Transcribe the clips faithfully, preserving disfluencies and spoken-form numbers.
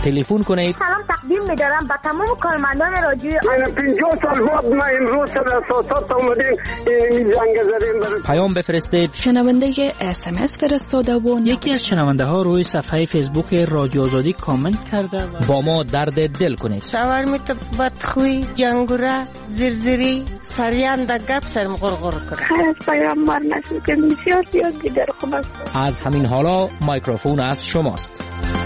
تلفن کنید. سلام تقدیم می‌دارم به تمام کارمندان رادیو. من پنجاه سال بعد ما امروز سر اساسات اومدیم این جنگ زدیم. پیام بفرستید. شنونده اس ام اس فرستاده و یکی از شنونده ها روی صفحه فیسبوک رادیو آزادی کامنت کرده و با ما درد دل کنید. شاورمیت بدخوی جنگوره زرزری سریان در گپ سرم غرغر کنه. خیر از پیامبر نسل که بسیار زیاد دیگر خوب است. از همین حالا مایکروفون از شماست.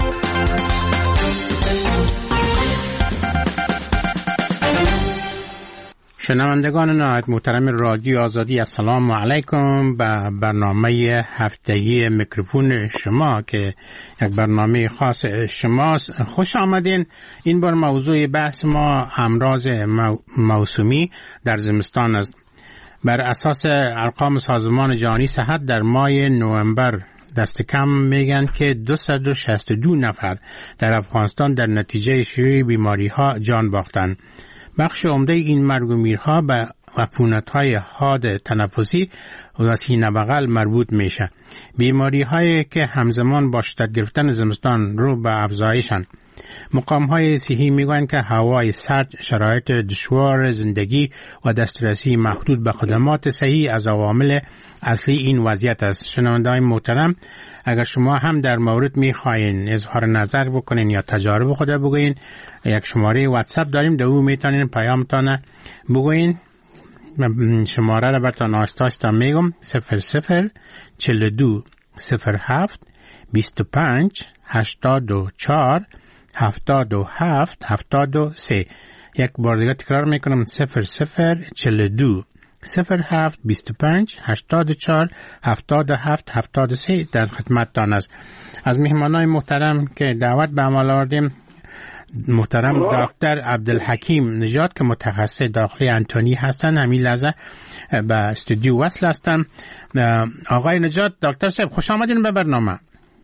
شنوندگان نهایت محترم رادیو آزادی، السلام علیکم. به برنامه هفتگی میکروفون شما که یک برنامه خاص شماست خوش آمدین. این بار موضوع بحث ما امراض موسمی در زمستان است. بر اساس ارقام سازمان جهانی صحت در ماه نوامبر دست کم میگن که دویست و شصت و دو نفر در افغانستان در نتیجه شیوع بیماری ها جان باختند. بخش عمده این مرگ و میرها به عفونت‌های حاد تنفسی و سینه بغل مربوط میشه. بیماری هایی که همزمان با شدت گرفتن زمستان رو به افزایشن. مقام های صحی میگویند که هوای سرد، شرایط دشوار زندگی و دسترسی محدود به خدمات صحی از عوامل اصلی این وضعیت است. شنونده‌های محترم، اگر شما هم در مورد میخواین اظهار نظر بکنین یا تجارب خود بگوین، یک شماره واتساپ داریم، در او میتونین پیامتان بگوین. شماره را براتون آشنا میگم: صفر صفر چهل و دو صفر هفت بیست و پنج هشتاد و چهار هفتاد و هفت هفتاد و سه. یک بار دیگه تکرار میکنم: صفر صفر چهل و دو صفر هفت بیست و پنج هشتاد و چهار هفتاد و هفت هفتاد و سه در خدمتتان است. از مهمانای محترم که دعوت به عمل آوردیم، محترم دکتر عبدالحکیم نژاد که متخصص داخلی انتونی هستن، همین لحظه به استودیو وصل هستن. آقای نژاد، دکتر صاحب خوش آمدین به برنامه.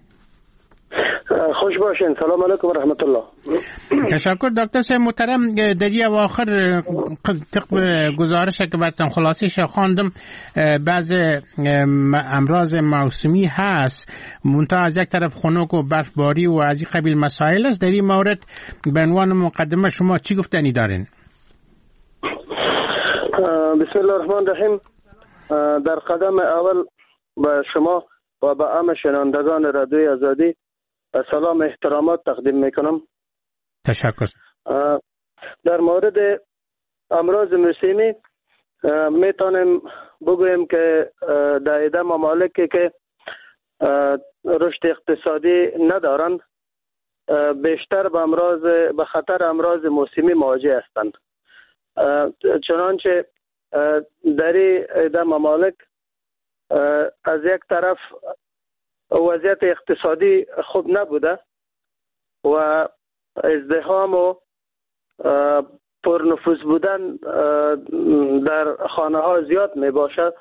خوش باشین. سلام علیکم و رحمت الله. تشکر دکتر صاحب محترم. در این اواخر طبق گزارش که براتون خلاصیش خواندم، بعض امراض موسمی هست، منتها از یک طرف خنک و برفباری و از این قبیل مسائل است. در این مورد به عنوان مقدمه شما چی گفتنی دارین؟ بسم الله الرحمن الرحیم. در قدم اول به شما و به همه شنوندگان رادیوی آزادی سلام احترامات تقدیم میکنم. تشکر. در مورد امراض موسمی میتونیم بگوییم که در ایده ممالکی که رشد اقتصادی ندارند بیشتر به امراض به خطر امراض موسمی مواجه هستند. چنانچه در ایده ممالک از یک طرف وضعیت اقتصادی خوب نبوده و ازدحام و پرنفوذ بودن در خانه ها زیاد می باشد.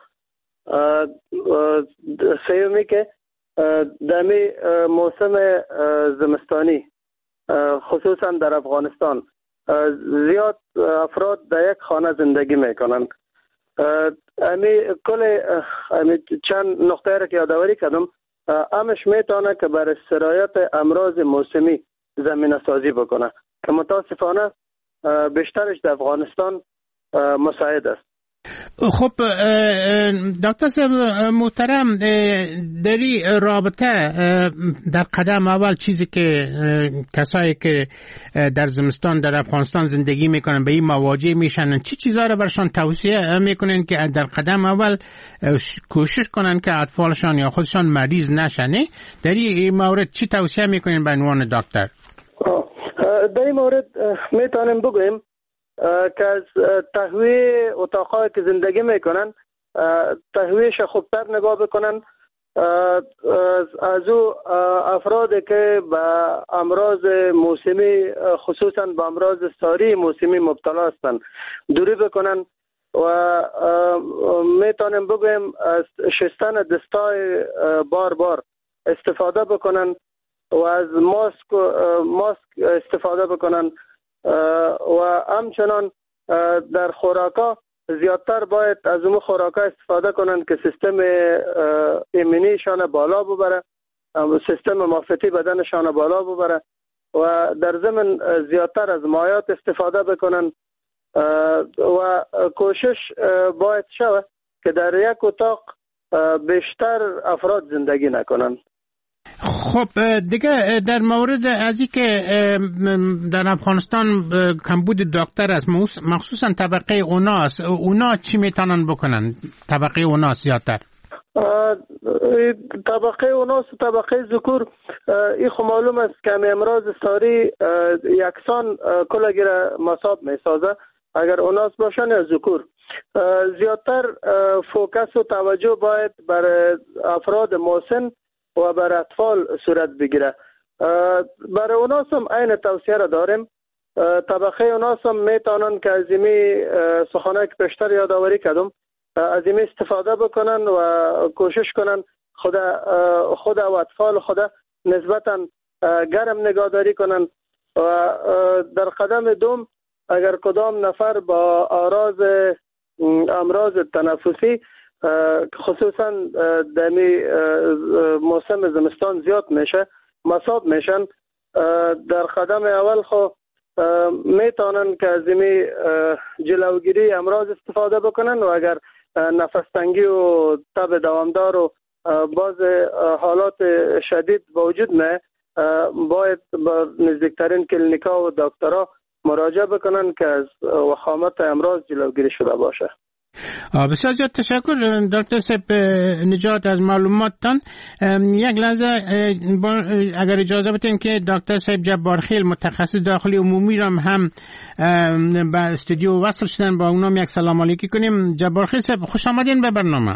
سیومی که دمی موسم زمستانی خصوصا در افغانستان زیاد افراد در یک خانه زندگی می کنند. امی کل امی چند نقطه را که یادآوری کردم امش میتونه که برای سرایت امراض موسمی زمینه سازی بکنه که متاسفانه بیشترش در افغانستان مساعد است. خب دکتر صاحب محترم، در این رابطه در قدم اول چیزی که کسایی که در زمستان در افغانستان زندگی میکنن به این مواجه میشن، چی چیزا رو برشان توصیه میکنن که در قدم اول کوشش کنن که اطفالشان یا خودشان مریض نشنه؟ در این مورد چی توصیه میکنین به عنوان دکتر؟ در این مورد میتونیم بگویم که از تهویه اتاقایی که زندگی میکنن تهویهش خوبتر نگاه بکنن. از او افرادی که به امراض موسمی خصوصا به امراض ساری موسمی مبتلا هستند دوری بکنن و میتونیم بگویم از شستن دستای بار بار استفاده بکنن و از ماسک ماسک استفاده بکنن و همچنان در خوراکا زیادتر باید از اون خوراکا استفاده کنن که سیستم ایمنیشان بالا ببره، سیستم معافیتی بدنشان بالا ببره و در ضمن زیادتر از مایات استفاده بکنن و کوشش باید شود که در یک اتاق بیشتر افراد زندگی نکنن. خب دیگه در مورد ازی که در افغانستان کمبود دکتر است، مخصوصا طبقه اوناست، اونا چی میتونن بکنن؟ طبقه اوناست زیادتر طبقه اوناس و طبقه ذکور این خو معلوم است که امراض ساری یکسان کلگی را مصاب می سازه، اگر اوناس باشن یا ذکور. زیادتر فوکس و توجه باید بر افراد مسن و بر اطفال صورت بگیره. برای اوناس هم این توصیه را داریم. طبقه اوناس هم میتونن که از این سخنه که پیشتر یادآوری کردم از این استفاده بکنن و کوشش کنن خود خود و اطفال خود نسبتا گرم نگهداری کنن و در قدم دوم اگر کدام نفر با آراز امراض تنفسی خصوصا دمی موسم زمستان زیاد میشه مصاب میشن، در قدم اول خو میتونن که از این جلوگیری امراض استفاده بکنن و اگر نفس تنگی و تب دوامدار و باز حالات شدید با وجود نه باید با نزدیکترین کلینیکا و دکترها مراجعه بکنن که از وخامت امراض جلوگیری شده باشه. بسیار زیاد تشکر دکتر صاحب نجات از معلوماتتان. یک لحظه اگر اجازه بدین که دکتر صاحب جبارخیل متخصص داخلی عمومی را هم به استودیو وصل شدن، با اونام یک سلام علیکی کنیم. جبارخیل صاحب خوش آمدین به برنامه.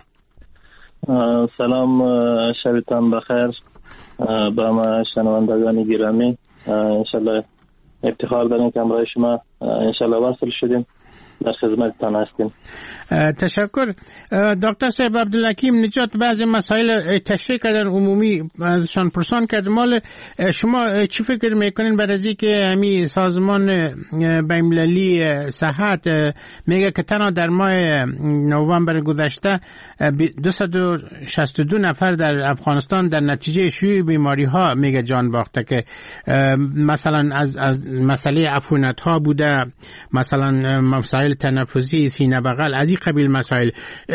سلام، شبتان بخیر به ما شنوندگان گرامی. انشالله افتخار داریم که همراه شما انشالله وصل شدیم، در خدمتتان هستیم. تشکر دکتر صاحب. عبدالحکیم نجات بعضی مسائل تشریح کردن عمومی ازشان پرسان کرد. مال شما چی فکر میکنین بر ازی که همین سازمان بین‌المللی صحت میگه که تنها در ماه نوامبر گذشته دویست و شصت و دو نفر در افغانستان در نتیجه شیوع بیماری ها میگه جان باخته، که مثلا از از مسئله عفونت ها بوده، مثلا مسائل تنفسی، سینه بغل، از این قبیل مسائل.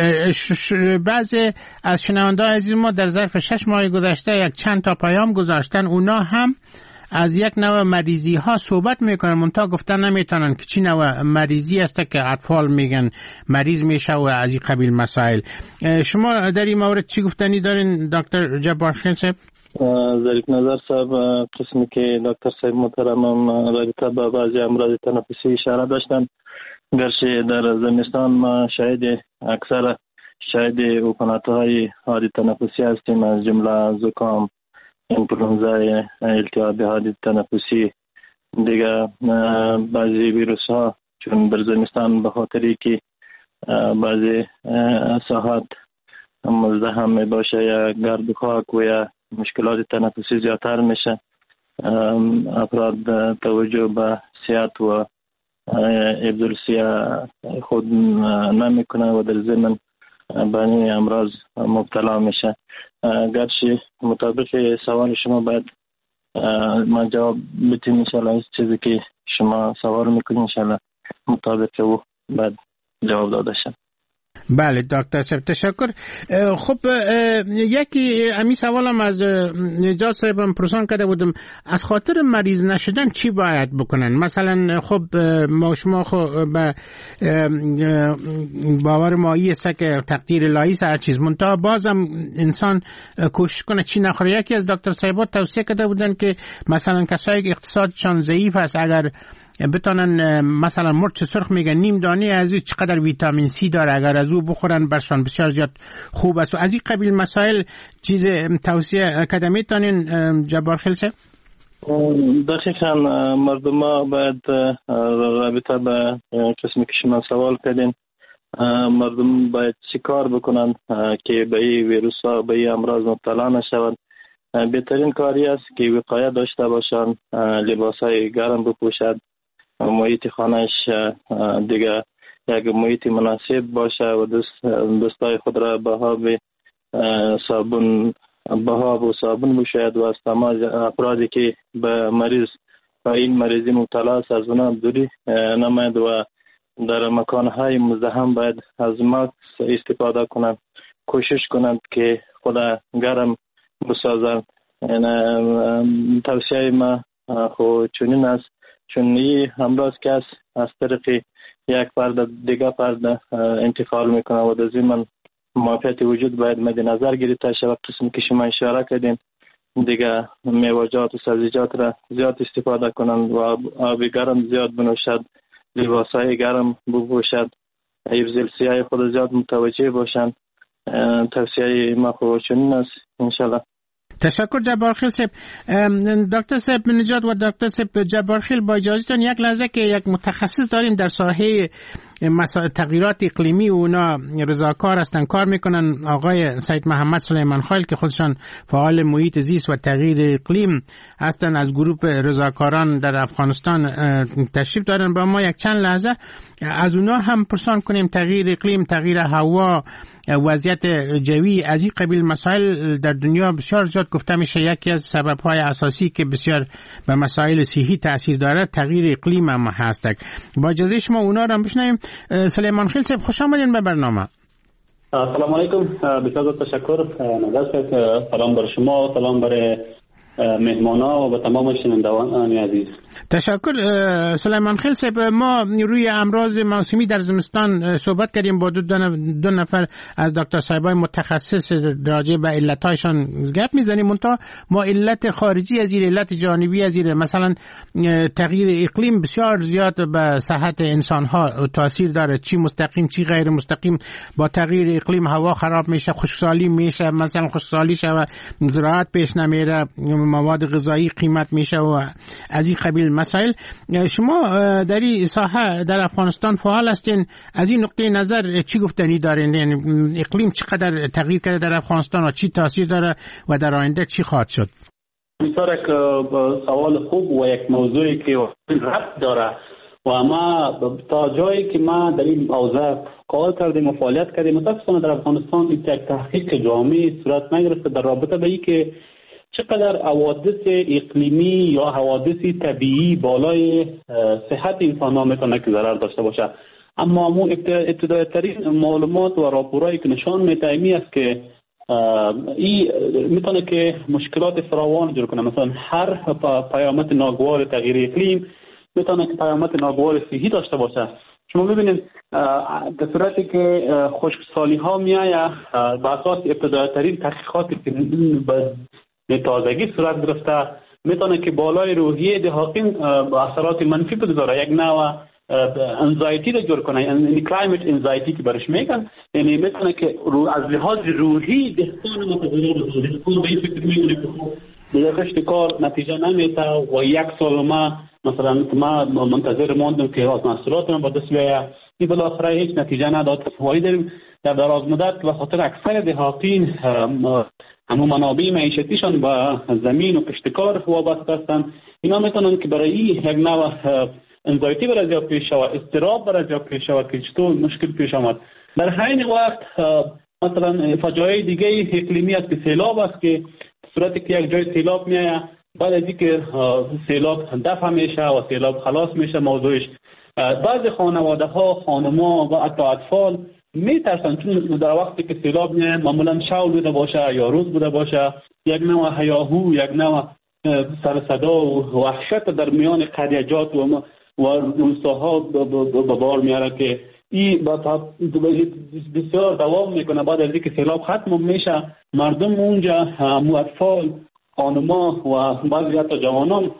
بعضی از شنونده عزیز ما در ظرف شش ماه گذشته یک چند تا پیام گذاشتن، اونا هم از یک نوع مریضی ها صحبت میکنن، منتها گفتن نمیتونن که چی نوع مریضی است که اطفال میگن مریض میشه و از این قبیل مسائل. شما در این مورد چی گفتنی دارین دکتر جبارخیل صاحب؟ ظریف نظر صاحب قسمی که دکتر صاحب محترمم رابطه با بعضی امراض تنفسی اشاره داشتن، گرچه در زمستان ما شاهد اکثر شاهد عفونت‌های حاد تنفسی هستیم، از جمله زکام، انفلونزا، التهاب حاد تنفسی، دیگه بعضی ویروس ها چون در زمستان به خاطری که بعضی ساحات مزدحم می باشه یا گرد و خاک و یا مشکلات تنفسی زیادتر میشه، افراد توجه به صحت و ابزارسیا خود نمیکنه و در ضمن به این امراض مبتلا میشه. گرچه مطابق سوال شما باید ما جواب بدیم انشالله، چیزی که شما سوال میکنید انشالله مطابق او باید جواب داده شد. بله دکتر صاحب تشکر. خب یکی امی سوالم از نجات صاحبم پرسان کرده بودم، از خاطر مریض نشدن چی باید بکنن؟ مثلا خب ما شما خب به باور مایی است که تقدیر الهی است هر چیز، منتها بازم انسان کوشش کنه چی نخوره. یکی از دکتر صاحبات توصیه کرده بودن که مثلا کسایی که اقتصادشان ضعیف است اگر بتونن مثلا مرچ سرخ میگن نیم دانه از این چقدر ویتامین سی داره، اگر از او بخورن برشان بسیار زیاد خوب است. و از این قبیل مسائل چیز توصیه کرده میتونین جبارخیل صاحب؟ دقیقاً مردم ها باید رابطه به قسمی که شما سوال کردین، مردم باید چی کار بکنن که به این ویروس ها به این امراض مبتلا نشوند. بهترین کاری است که وقایه داشته باشن، لباس های گرم بپوشد، محیط خانهش دیگه یک محیط مناسب باشه و دست دستای خود را به آب صابون به آب و صابون بشوید و از تمام افرادی که به مریض و این مریضی مبتلا است از اونها دوری نماید و در مکانهای مزدحم باید از ماسک استفاده کنند، کوشش کنند که خود گرم بسازند. توصیه ما خود چنین است، چون این امراض که است از طریق یک فرد دیگه فرد انتقال میکنه و در ضمن معافیت وجود باید مد نظر گرفته شود. قسمی که شما اشاره کردین دیگه میوه‌جات و سبزیجات را زیاد استفاده کنند و آب گرم زیاد بنوشد، لباسهای گرم بپوشد، حفظ السیای خود زیاد متوجه باشند. توصیه ما خود چنین است انشالله. تشکر جبارخیل صاحب. دکتر صاحب نجات و دکتر صاحب جبارخیل، با اجازهتون یک لحظه که یک متخصص داریم در ساحه تغییرات اقلیمی و اونا رضاکار هستن، کار میکنن، آقای سید محمد سلیمان خیل که خودشان فعال محیط زیست و تغییر اقلیم هستن، از گروه رضاکاران در افغانستان تشریف دارن. با ما یک چند لحظه از اونا هم پرسان کنیم تغییر اقلیم، تغییر هوا، وضعیت جوی، از این قبیل مسائل در دنیا بسیار زیاد گفته میشه. یکی از سبب‌های اساسی که بسیار به مسائل صحی تاثیر داره تغییر اقلیم هم هست. با اجازه شما اونا رو هم بشنویم. سلیمان خیل صاحب خوش آمدین به برنامه. سلام علیکم، بسیار تشکر. نظر سلام بر شما، سلام بر مهمانا و به تمام شنوندگان عزیز. تشکر سلیمان خیل صاحب. ما روی امراض موسمی در زمستان صحبت کردیم با دو, دو نفر از دکتر صاحبای متخصص راجع به علتایشان گپ میزنیم. منتها ما علت خارجی از این، علت جانبی از این، مثلا تغییر اقلیم بسیار زیاد به صحت انسان ها تاثیر داره، چی مستقیم چی غیر مستقیم. با تغییر اقلیم هوا خراب میشه، خشکسالی میشه، مثلا خشکسالی شوه، زراعت پیش نمیره، مواد غذایی قیمت میشه و از این قبیل مسائل. شما در این ساحه در افغانستان فعال هستین، از این نقطه نظر چی گفتنی دارین؟ یعنی اقلیم چقدر تغییر کرده در افغانستان و چی تاثیر داره و در آینده چی خواهد شد؟ بسیار یک سوال خوب و یک موضوعی که ربط داره و ما تا جایی که ما در این حوزه کار کردیم و فعالیت کردیم، متاسفانه در افغانستان یک تحقیق جامعی صورت نگرفته در رابطه به اینکه چقدر حوادث اقلیمی یا حوادث طبیعی بالای صحت انسان ها میتونه که ضرر داشته باشه. اما امون ابتدایی ترین معلومات و راپورایی که نشان میده این است که این میتونه که مشکلات فراوان جور کنه. مثلا هر پیامد ناگوار تغییر اقلیم میتونه که پیامد ناگوار صحی داشته باشه. شما ببینید در صورتی که خشکسالی ها میآید به اساس ابتدایی ترین تحقیقاتی که به تازگی صورت گرفته میتونه که بالای روحیه دهاقین اثرات منفی بگذاره، یک نوع انزایتی رو جور کنه، یعنی کلایمت انزایتی که برش میگن. یعنی میتونه که از لحاظ روحی دهقان متضرر بشه، دهقان به این فکر میکنه که دیگه قشت کار نتیجه نمیده و یک سال ما مثلا ما منتظر ماندم که از محصولات من با دست بیاید، این بالاخره هیچ نتیجه نداد. فوایی داریم در دراز مدت و خاطر اکثر دهاقین همون منابع معیشتیشان با زمین و کشتکار وابسته هستند. اینا میتونن که برای یک نوع انزایتی برای زیاد پیش شود، اضطراب برای زیاد پیش شود که چطور مشکل پیش آمد. در همین وقت مثلا فجایع دیگه اقلیمی است که سیلاب است، که صورتی که یک جای سیلاب میآید بعد از اینکه سیلاب دفع میشه و سیلاب خلاص میشه موضوعش، بعضی خانواده ها، خانما و حتی اطفال میترسن، چون در وقتی که سیلاب میاد معمولا شب بوده باشه یا روز بوده باشه، یک نوع هیاهو، یک نوع سر صدا و وحشت در میان قریجات و و روستاها به بار میاره که این بسیار دوام میکنه. بعد از اینکه سیلاب ختم میشه مردم اونجا، اطفال، خانما و بعضی حتی جوانان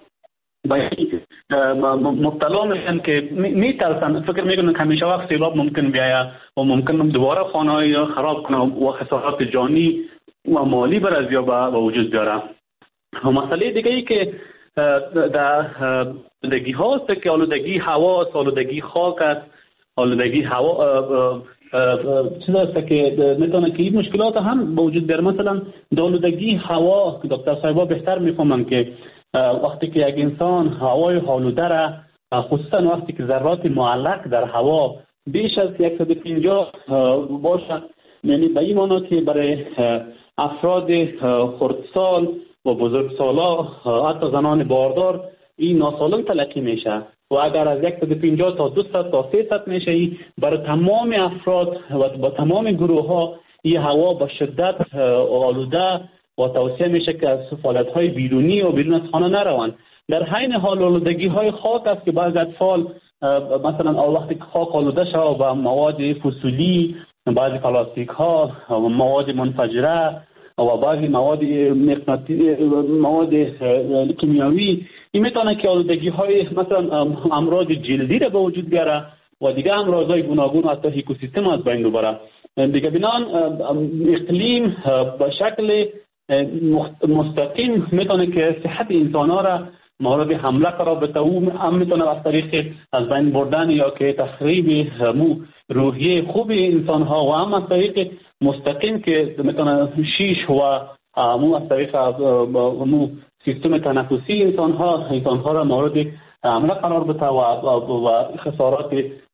مبتلا میشن که میترسن، فکر میکنن که همیشه وقت سیلاب ممکن بیاید و ممکن دوباره خانه‌ای را خراب کنه و خسارات جانی و مالی بر از یا به وجود بیاره. و مسئله دیگه ای که در آلودگی هاست که آلودگی هوا، آلودگی خاک است، آلودگی هوا چیز است که میتونه که این مشکلات هم به وجود بیاره. مثلا آلودگی هوا دکتر صاحبا بهتر میفهمن که وقتی که یک انسان هوای آلوده را، خصوصا وقتی که ذرات معلق در هوا بیش از صد و پنجاه باشه، یعنی به این معنی که برای افراد خردسال و بزرگسالا، حتی زنان باردار، این ناسالم تلقی میشه و اگر از یک صد و پنجاه تا دویست تا سیصد میشه، این برای تمام افراد و با تمام گروه ها این هوا با شدت آلوده و توصیه میشه که از فعالیت‌های بیرونی و بیرون از خانه نروند. در حین حال آلودگی های خاک است که بعضی اطفال مثلا وقتی خاک آلوده شود با مواد فسولی، بعضی پلاستیک ها و مواد منفجره و بعضی مواد مغناطیسی، مواد کیمیاوی، این میتونه که آلودگی های مثلا امراض جلدی را به وجود بیاره و دیگه امراض گوناگون و حتی اکوسیستم از بین ببره. دیگه بنان اقلیم به شکل مستقیم میتونه که صحت انسان ها را مورد حمله قرار بده و هم میتونه از طریق از بین بردن یا که تخریب مو روحیه خوب انسان ها و هم از طریق مستقیم که میتونه شیش و مو از طریق مو سیستم تنفسی انسان ها انسان ها را مورد حمله قرار بده و و خسارات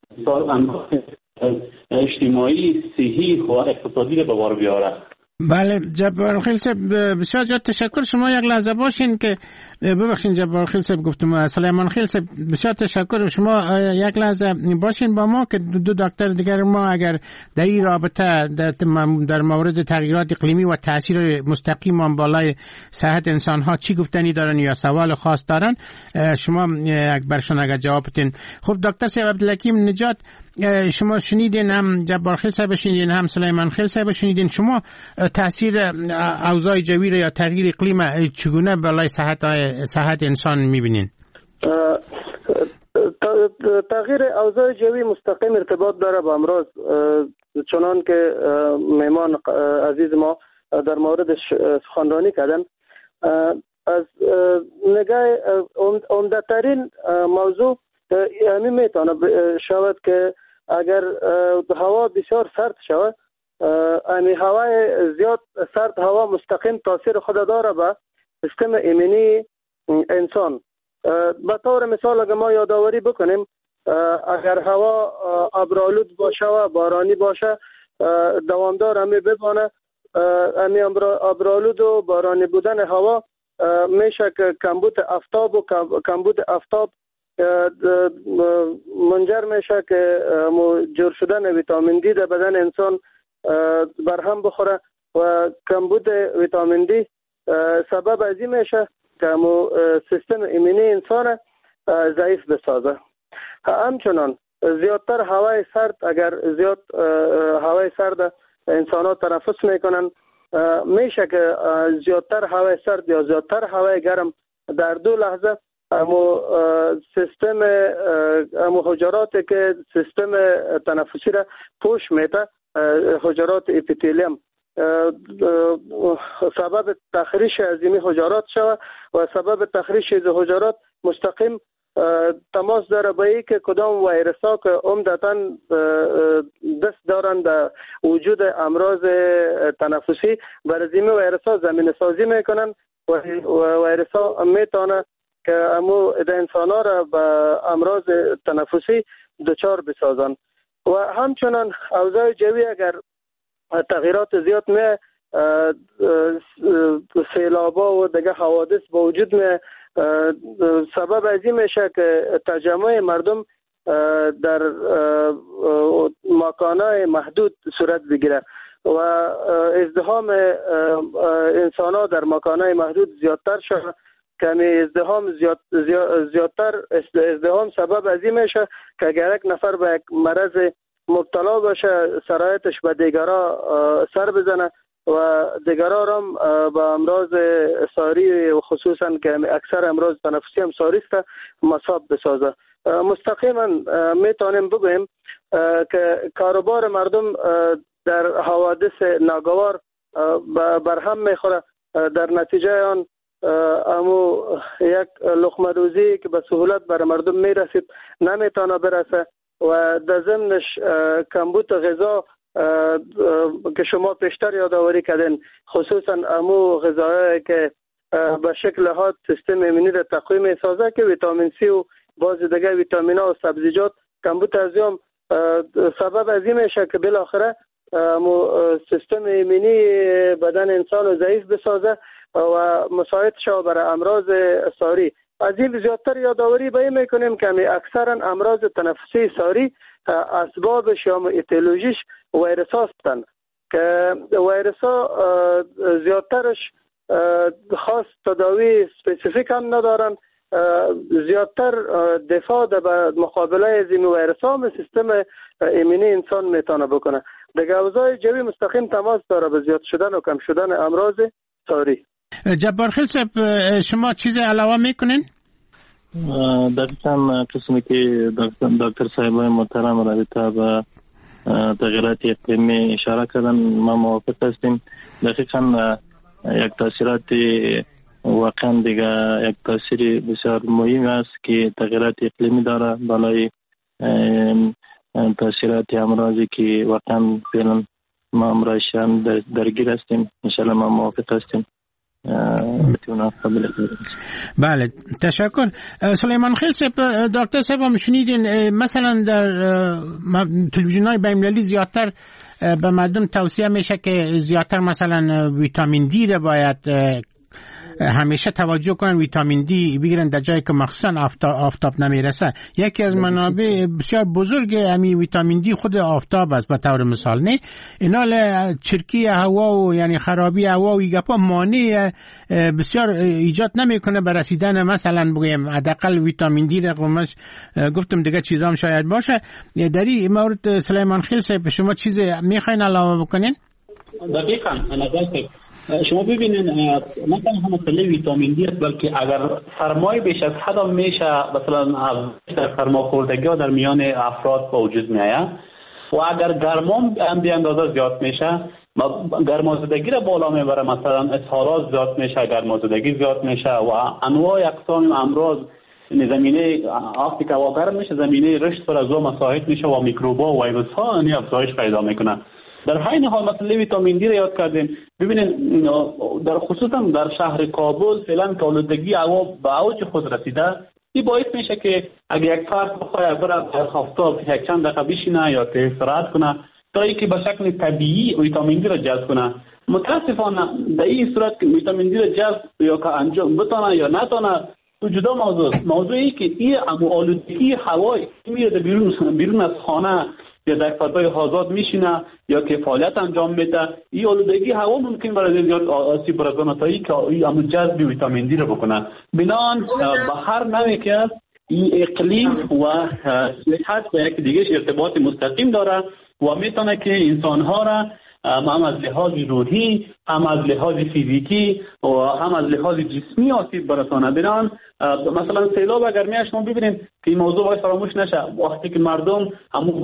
اجتماعی، صحی و اقتصادی را به بار بیاره. بله جبار خیل صاحب بسیار زیاد تشکر. شما یک لحظه باشین که ببخشین جبار خیل صاحب گفتم سلیمان خیل صاحب بسیار تشکر. شما یک لحظه باشین با ما که دو دکتر دیگر ما اگر در این رابطه در, در مورد تغییرات اقلیمی و تاثیر مستقیم آن بالای صحت انسان ها چی گفتنی دارن یا سوال خاص دارن شما یک برشون اگر جواب بدین. خب دکتر صاحب عبدالحکیم نجات شما شنیدین، هم جبار خیل صاحب شنیدین، هم سلیمان خیل صاحب شنیدین. شما تاثیر اوضاع جوی یا تغییر اقلیم چگونه بالای صحت صحت انسان میبینین؟ تغییر اوضاع جوی مستقیم ارتباط داره با امراض، چنان که مهمان عزیز ما در موردش سخنرانی کردن. از نگاه عمده ترین موضوع همین میتونه شود که اگر هوا بسیار سرد شود، یعنی هوای زیاد سرد هوا مستقیم تاثیر خود داره به سیستم ایمنی انسان. به طور مثال اگر ما یادآوری بکنیم، اگر هوا ابرآلود باشه و بارانی باشه دوامدار همی ببانه، همی ابرآلود و بارانی بودن هوا میشه که کمبود آفتاب و کمبود آفتاب منجر میشه که جور شدن ویتامین دی در بدن انسان برهم بخوره و کمبود ویتامین دی سبب از این میشه که سیستم ایمنی انسان ضعیف بسازه. همچنان زیادتر هوای سرد، اگر زیاد هوای سرد انسان ها تنفس میکنن، میشه که زیادتر هوای سرد یا زیادتر هوای گرم در دو لحظه امو سیستم امو حجرات که سیستم تنفسی را پوش میده، حجرات اپیتلیوم، سبب تخریش از این حجرات شود و سبب تخریش از حجرات مستقیم تماس داره به ای که کدام ویروس ها که عمدتاً دست دارند در وجود امراض تنفسی، بر زمین ویروس ها زمین سازی میکنن و ویروس ها میتونه که امو انسان ها را به امراض تنفسی دچار بسازن. و همچنان اوضاع جوی اگر تغییرات زیاد می سیلابا و دیگه حوادث با وجود می سبب از این میشه که تجمع مردم در مکانهای محدود صورت بگیره و ازدحام انسان ها در مکانهای محدود زیادتر شده. کمی ازدحام زیاد زیادتر ازدحام سبب از این میشه که اگر یک نفر به یک مرض مبتلا باشه سرایتش به دیگرها سر بزنه و دیگرها هم به امراض ساری و خصوصا که اکثر امراض تنفسی هم ساری است مصاب بسازه. مستقیما میتونیم بگویم که کاروبار مردم در حوادث ناگوار برهم میخوره. در نتیجه آن امو یک لقمه روزی که به سهولت بر مردم میرسید نمیتونه برسه و در ضمنش کمبود غذا که شما پیشتر یادآوری کردین، خصوصا امو غذاهایی که به شکل ها سیستم ایمنی را تقویت میسازه که ویتامین سی و بعض دیگه ویتامین ها و سبزیجات، کمبود از هم سبب از این میشه که بالاخره سیستم ایمنی بدن انسان رو ضعیف بسازه و مساعد شود برای امراض ساری. از این زیادتر یادآوری به این میکنیم که اکثرا امراض تنفسی ساری اسبابش یا ایتیولوژیش ویروس هستند که ویروس ها زیادترش خاص تداوی سپیسیفیک هم ندارن، زیادتر دفاع به مقابله از این ویروس ها به سیستم ایمنی انسان میتونه بکنه. دیگه اوضاع جوی مستقیم تماس داره به زیاد شدن و کم شدن امراض ساری. جبار خیل صاحب شما چیز علاوه میکنین؟ دقیقا قسمی که دکتر صاحبای محترم رابطه به تغییرات اقلیمی اشاره کردن ما موافق هستیم. دقیقا یک تاثیرات واقعا دیگه یک تاثیر بسیار مهم است که تغییرات اقلیمی داره بالای تاثیرات امراضی که واقعا فعلا ما امراضشان درگیر هستیم. انشاءالله ما موافق هستیم. بله تشکر. سلیمان خیل صاحب، دکتر صاحب هم شنیدین مثلا در تلویزیون‌های بین‌المللی زیادتر به مردم توصیه میشه که زیادتر مثلا ویتامین دی را باید همیشه توجه کنن، ویتامین دی بگیرن در جایی که مخصوصا آفتاب, آفتاب نمیرسه. یکی از منابع بسیار بزرگ همین ویتامین دی خود آفتاب است به طور مثال. نه اینا چرکی هوا و یعنی خرابی هوا و گپا مانع بسیار ایجاد نمیکنه بر رسیدن مثلا بگیم حداقل ویتامین دی رقمش گفتم دیگه چیزام شاید باشه. در این مورد سلیمان خیل صاحب شما چیز میخواین علاوه بکنین؟ دقیقاً نظر شما ببینید نه تنها مسئله ویتامین دی است، بلکه اگر سرمایه بیش از حد میشه مثلا از سرماخوردگی در میان افراد به وجود میاد و اگر گرما هم به اندازه زیاد میشه گرمازدگی را بالا میبره، مثلا اسهالات زیاد میشه، گرمازدگی زیاد میشه و انواع اقسام امراض زمینه آفتی که واقعا میشه زمینه رشد پر از مساعد میشه و میکروبا و ویروس ها یعنی افزایش پیدا میکنه. در حین حال مسئله ویتامین دی را یاد کردیم. ببینید در خصوصا در شهر کابل فعلا که آلودگی هوا به اوج خود رسیده، این باعث میشه که اگر یک فرد بخواد بره در آفتاب یک چند دقیقه بشینه یا که استراحت کنه تا اینکه به شکل طبیعی ویتامین دی را جذب کنه. متاسفانه در این صورت که ویتامین دی را جذب یا که انجام بتونه یا نتونه تو جدا موضوع موضوعی که این آلودگی هوایی میره بیرون بیرون از خانه یا در فضای آزاد میشینه یا که فعالیت انجام میده، این آلودگی هوا ممکن برای زیاد آسیب برسونه تا اینکه این جذب ویتامین دی رو بکنه. بنابراین به هر نوعی که است این اقلیم و صحت و یک دیگه ارتباط مستقیم داره و میتونه که انسانها را هم از لحاظ روحی هم از لحاظ فیزیکی و هم از لحاظ جسمی آسیب برسانه. بنابراین مثلا سیلاب اگر میاد شما ببینید که این موضوع باید فراموش نشه. وقتی که مردم همون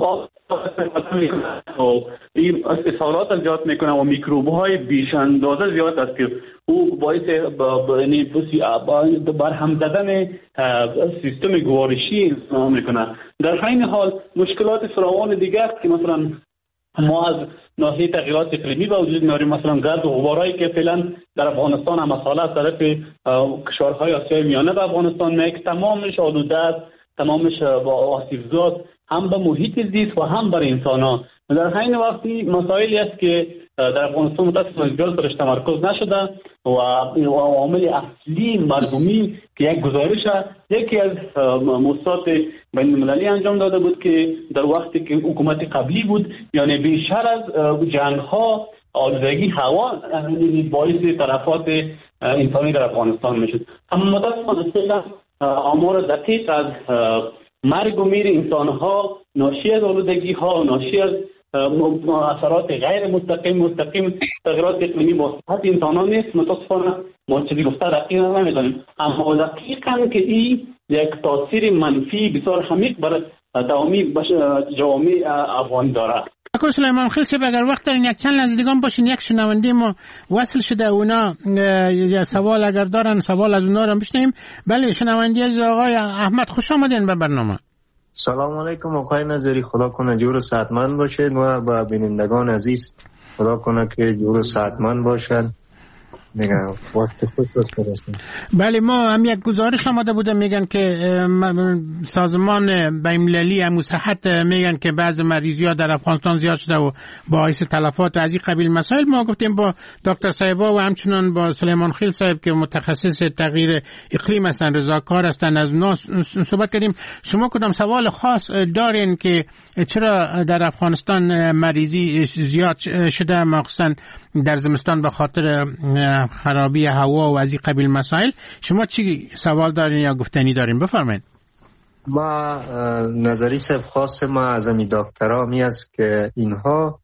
این اسهالات زیاد میکنه و میکروب های بیش اندازه زیاد است که او باعث یعنی برهم زدن سیستم گوارشی میکنه. در حین حال مشکلات فراوان دیگه است که مثلا ما از ناحیه تغییرات اقلیمی به وجود میاریم، مثلا گرد و غبارهایی که فعلا در افغانستان هم مسئله از طرف کشورهای آسیای میانه به افغانستان میاد، تمامش آلوده است، تمامش با آسیبزا هم به محیط زیست و هم بر انسان‌ها. در حین وقتی مسائلی است که در افغانستان متاسفانه زیاد برش تمرکز نشده و عامل اصلی مرگومی که یک گزارش یکی از مؤسسات بین المللی انجام داده بود که در وقتی که حکومت قبلی بود، یعنی بیشتر از جنگ‌ها آلودگی هوا باعث تلفات انسانی در افغانستان میشد. اما متاسفانه آمار دقیق از مرگ و میر انسان‌ها ناشی از آلودگی ها، ناشی از اثرات غیر مستقیم مستقیم تغییرات اقلیمی با صحت انسان‌ها نیست. متاسفانه ما چیزی گفته دقیقا نمی‌دانیم، اما دقیقاً که این یک تاثیر منفی بسیار عمیق بر تمامی جوامع افغان داره. اکو سلیمان خیل صاحب اگر وقت دارین یک چند لحظه دیگه باشین، یک شنونده ما وصل شده اونا یا سوال اگر دارن سوال از اونا رو بشنویم. بله شنونده از آقای احمد، خوش آمدین به برنامه. سلام علیکم آقای نظری، خدا کنه جور و صحتمند باشید و با بینندگان عزیز خدا کنه که جور و صحتمند باشد دیگه وقت خود برسیم. بله، ما هم یک گزارش آماده بودم میگن که سازمان بین‌المللی امور صحت میگن که بعض مریضی ها در افغانستان زیاد شده و باعث تلفات و از این قبیل مسائل. ما گفتیم با دکتر صاحبا و همچنان با سلیمان خیل صاحب که متخصص تغییر اقلیم هستن، رضاکار هستن، از اونا صحبت کردیم. شما کدام سوال خاص دارین که چرا در افغانستان مریضی زیاد شده، مخصوصا در زمستان به خاطر خرابی هوا و از این قبیل مسائل؟ شما چی سوال دارین یا گفتنی دارین؟ بفرمایید. ما نظری صاحب خاص ما از امی دکترها می است که اینها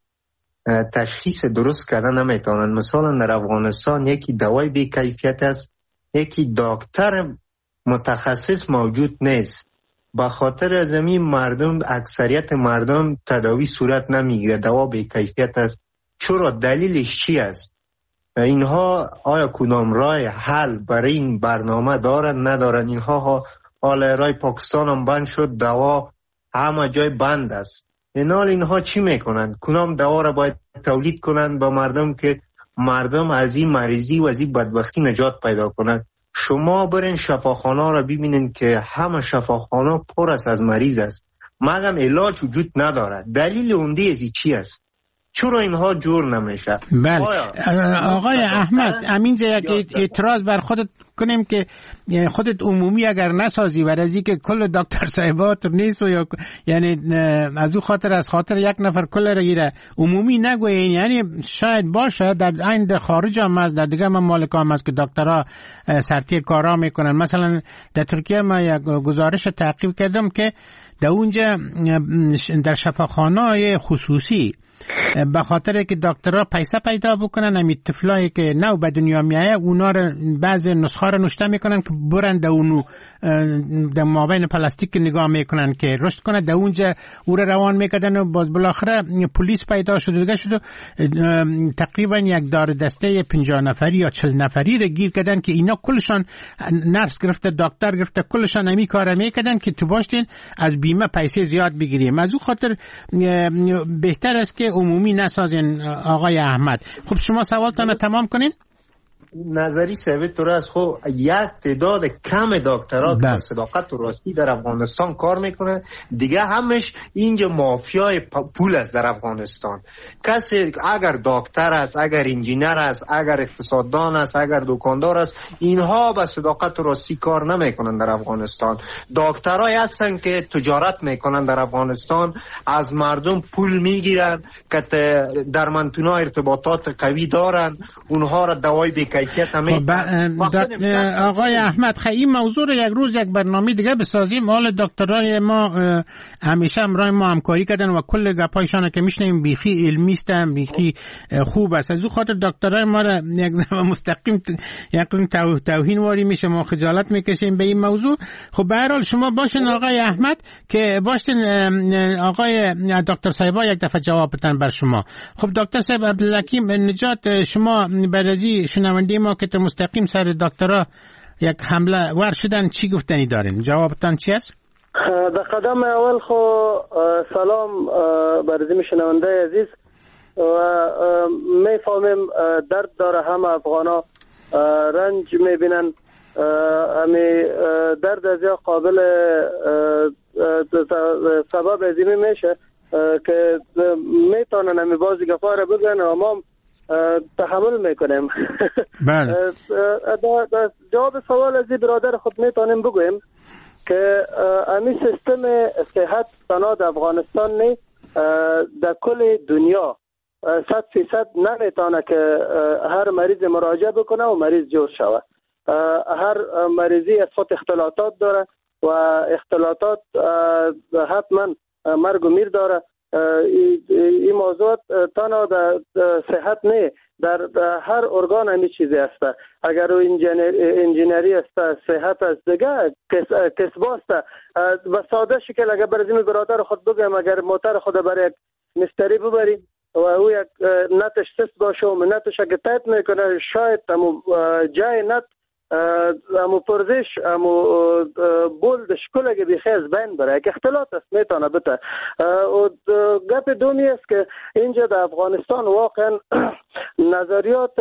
تشخیص درست کردن نمیتونن. مثلا در افغانستان یکی دوای بی کیفیت است، یکی دکتر متخصص موجود نیست. به خاطر از این مردم، اکثریت مردم تداوی صورت نمیگیره، دوا بی کیفیت است. چرا؟ دلیلش چی است؟ اینها آیا کدام راه حل برای این برنامه دارن ندارن؟ اینها حال رای پاکستان هم بند شد، دوا همه جای بند است. اینال اینها چی میکنن؟ کدام دوا را باید تولید کنن با مردم که مردم از این مریضی و از این بدبختی نجات پیدا کنن؟ شما برین شفاخانه را ببینین که همه شفاخانه پر است از مریض است، مگم علاج وجود ندارد. دلیل اوندی ازی چی است؟ چرا اینها جور نمیشه؟ بله آقای احمد، امینجا یک اعتراض بر خودت کنیم که خودت عمومی اگر نسازی و از اینکه کل دکتر صاحبات نیست و یا یعنی از او خاطر از خاطر یک نفر کل را گیره عمومی نگوین، یعنی شاید باشه در عین خارج هم از در دیگه ممالک هم از که دکترها سرتیر کارا میکنن. مثلا در ترکیه ما یک گزارش تعقیب کردم که در اونجا در شفاخانه‌های خصوصی به خاطر که دکترها پیسه پیدا بکنن، همین طفلایی که نو به دنیا میایه اونا رو بعضی نسخه رو نوشته میکنن که برن در اونو در مابین پلاستیک نگاه میکنن که رشد کنه، در اونجا او رو روان میکردن و باز بالاخره پلیس پیدا شد و دیگه شد تقریبا یک دار دسته پنجاه نفری یا چهل نفری رو گیر کردن که اینا کلشان نرس گرفته، دکتر گرفته، کلشان همی کار میکردن که تو باشتین از بیمه پیسه زیاد بگیریم. از اون خاطر بهتر است که عمومی نسازین. آقای احمد، خب شما سوالتان تمام کنین. نظری ثابت تو است. خب یک تعداد کم دکترها که صداقت و راستی در افغانستان کار میکنه، دیگه همش اینجا مافیای پول است در افغانستان. کسی اگر دکتر است، اگر انجینر است، اگر اقتصاددان است، اگر دکاندار است، اینها به صداقت و راستی کار نمیکنن در افغانستان. دکترای هستن که تجارت میکنن در افغانستان، از مردم پول میگیرن که در منتونا ارتباطات قوی دارن، اونها را دوای بی خب آقای احمد، خیلی این موضوع رو یک روز یک برنامه دیگه بسازیم. حال دکترای ما همیشه همراه ما همکاری کردن و کل گپایشان که میشنیم بیخی علمی هستن، بیخی خوب است. از اون خاطر دکترای ما را یک مستقیم یک توهین واری میشه، ما خجالت میکشیم به این موضوع. خب به هر حال شما باشین آقای احمد که باشین آقای دکتر صاحبا یک دفعه جواب بدن بر شما. خب دکتر صاحب عبدالحکیم نجات، شما برازی شنونده ما که تو مستقیم سر دکترها یک حمله ور شدن چی گفتنی دارین؟ جوابتان چی است؟ در قدم اول خو سلام برای شنونده عزیز و میفهمیم درد داره همه افغانا، رنج میبینن، امی درد از یا قابل سبب ازیمی میشه که میتونن امی بازی گفاره بگن و ما تحمل میکنیم. بله. جواب سوال از برادر خود میتونیم بگویم که امی سیستم صحت تنها در افغانستان نی، در کل دنیا صد فیصد نمیتونه که هر مریض مراجعه بکنه و مریض جور شوه. هر مریضی از خود اختلاطات داره و اختلاطات حتما مرگ و میر داره. این موضوع تنها در صحت نه، در هر ارگان همی چیزی است. اگر انجینری است، صحت است، دیگه کسب است. و ساده شکل اگر برای برادر خود بگم، اگر موتر خود برای یک مستری ببری و او یک نتش سست باشه و نتش اگه تایت میکنه، شاید جای نت امو پرزش امو بولد شکلگی بیخی از بین بره، یک اختلاط است میتونه بته. و گپ دومی است که اینجا در افغانستان واقعا نظریات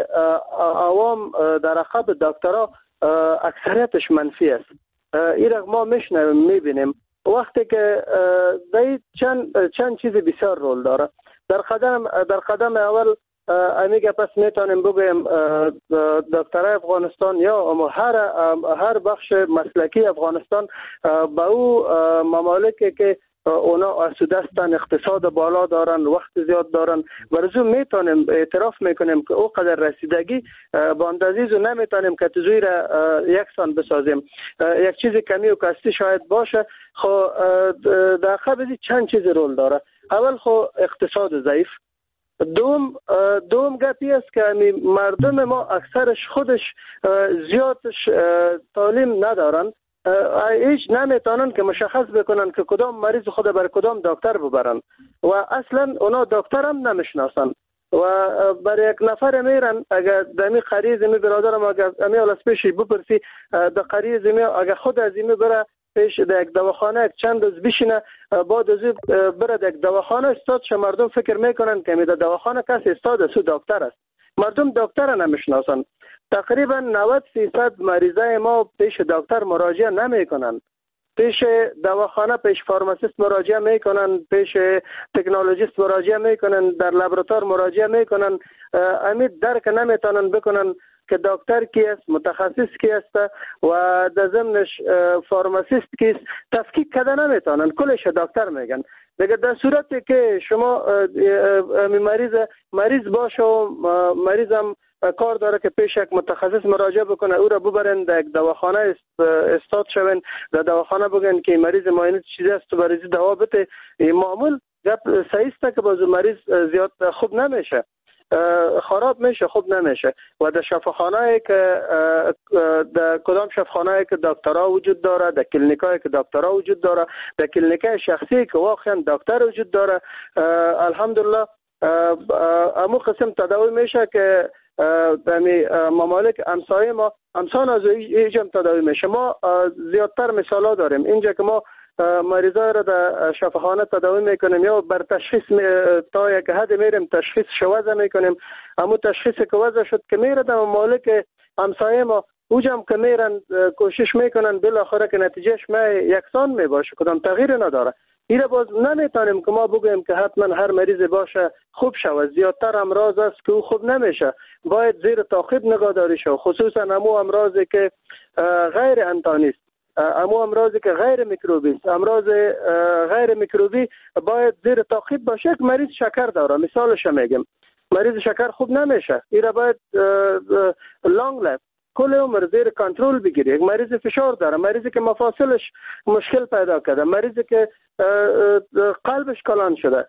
عوام در عقب دکترها اکثریتش منفی است. این ما میشنویم میبینیم وقتی که دای چند چند چیز بسیار رول داره. در قدم در قدم اول امیگه پس میتونیم بگویم دکترای افغانستان یا هر هر بخش مسلکی افغانستان با او ممالکی که اونا آسوده هستن، اقتصاد بالا دارن، وقت زیاد دارن، برزو میتونیم اعتراف میکنیم که او قدر رسیدگی با اندازیزو نمیتونیم که تزوی را یکسان بسازیم. یک چیز کمی و کستی شاید باشه. خو در قبضی چند چیز رول داره. اول خو اقتصاد ضعیف. دوم دوم گپی است که مردم ما اکثرش خودش زیادش تعلیم ندارن، هیچ نمیتونن که مشخص بکنن که کدام مریض خود بر کدام دکتر ببرن و اصلا اونا دکتر هم نمیشناسن و برای یک نفر میرن. اگر دمی قریض می برادرم اگر امی اول پیشی بپرسی د قریض می اگر خود از این بره پیش در یک دواخانه یک چند روز بشینه، بعد از بره در یک دواخانه استاد شه، مردم فکر میکنن که می در دواخانه کسی استاد سو دکتر است. مردم دکتر نمیشناسن. تقریبا نود فیصد مریضای ما پیش دکتر مراجعه نمی کنن. پیش دواخانه پیش فارماسیست مراجعه میکنن، پیش تکنولوژیست مراجعه میکنن، در لابراتوار مراجعه میکنن. امید درک نمیتونن بکنن که دکتر کی است، متخصص کی است و در ضمنش فارماسیست کیست تفکیک کده نمیتونن، کلش دکتر میگن. دیگه در صورتی که شما مریض مریض باشه و مریضم کار داره که پیش یک متخصص مراجعه بکنه، او را ببرن در یک دواخانه استاد شون، در دواخانه بگن که مریض معاینه چیزی است و مریض دوا بده، معمول گپ صحیح است که باز مریض زیاد خوب نمیشه، خراب میشه، خوب نمیشه. و در شفاخانه‌ای که در کدام شفاخانه‌ای که دکترها وجود داره، در کلینیکایی که دکترها وجود داره، در کلینیکای شخصی که واقعا دکتر وجود داره، الحمدلله امو قسم تداوی میشه که در ممالک همسایه ما همسان از ایجام تداوی میشه. ما زیادتر مثالا داریم اینجا که ما مریضای را در شفاخانه تداوی میکنیم یا بر تشخیص می... تا یک حد میریم تشخیص شوازه میکنیم. همون تشخیص که وضع شد که میره در ممالک همسایه ما اوجم که میرن کوشش میکنن بالاخره که نتیجهش ما یکسان میباشه، کدام تغییر نداره. ایره باز نمیتونیم که ما بگویم که حتما هر مریض باشه خوب شود. زیادتر امراض است که او خوب نمیشه، باید زیر تعقیب نگهداری شود، خصوصا امو امراضی که غیر انتانی است، امو امراضی که غیر میکروبی است. امراض غیر میکروبی باید زیر تعقیب باشه. یک مریض شکر داره مثالش میگم، مریض شکر خوب نمیشه، ایره باید لانگ لایف کل عمر زیر کنترل بگیری. یک مریض فشار داره، مریضی که مفاصلش مشکل پیدا کرده، مریضی که قلبش کلان شده،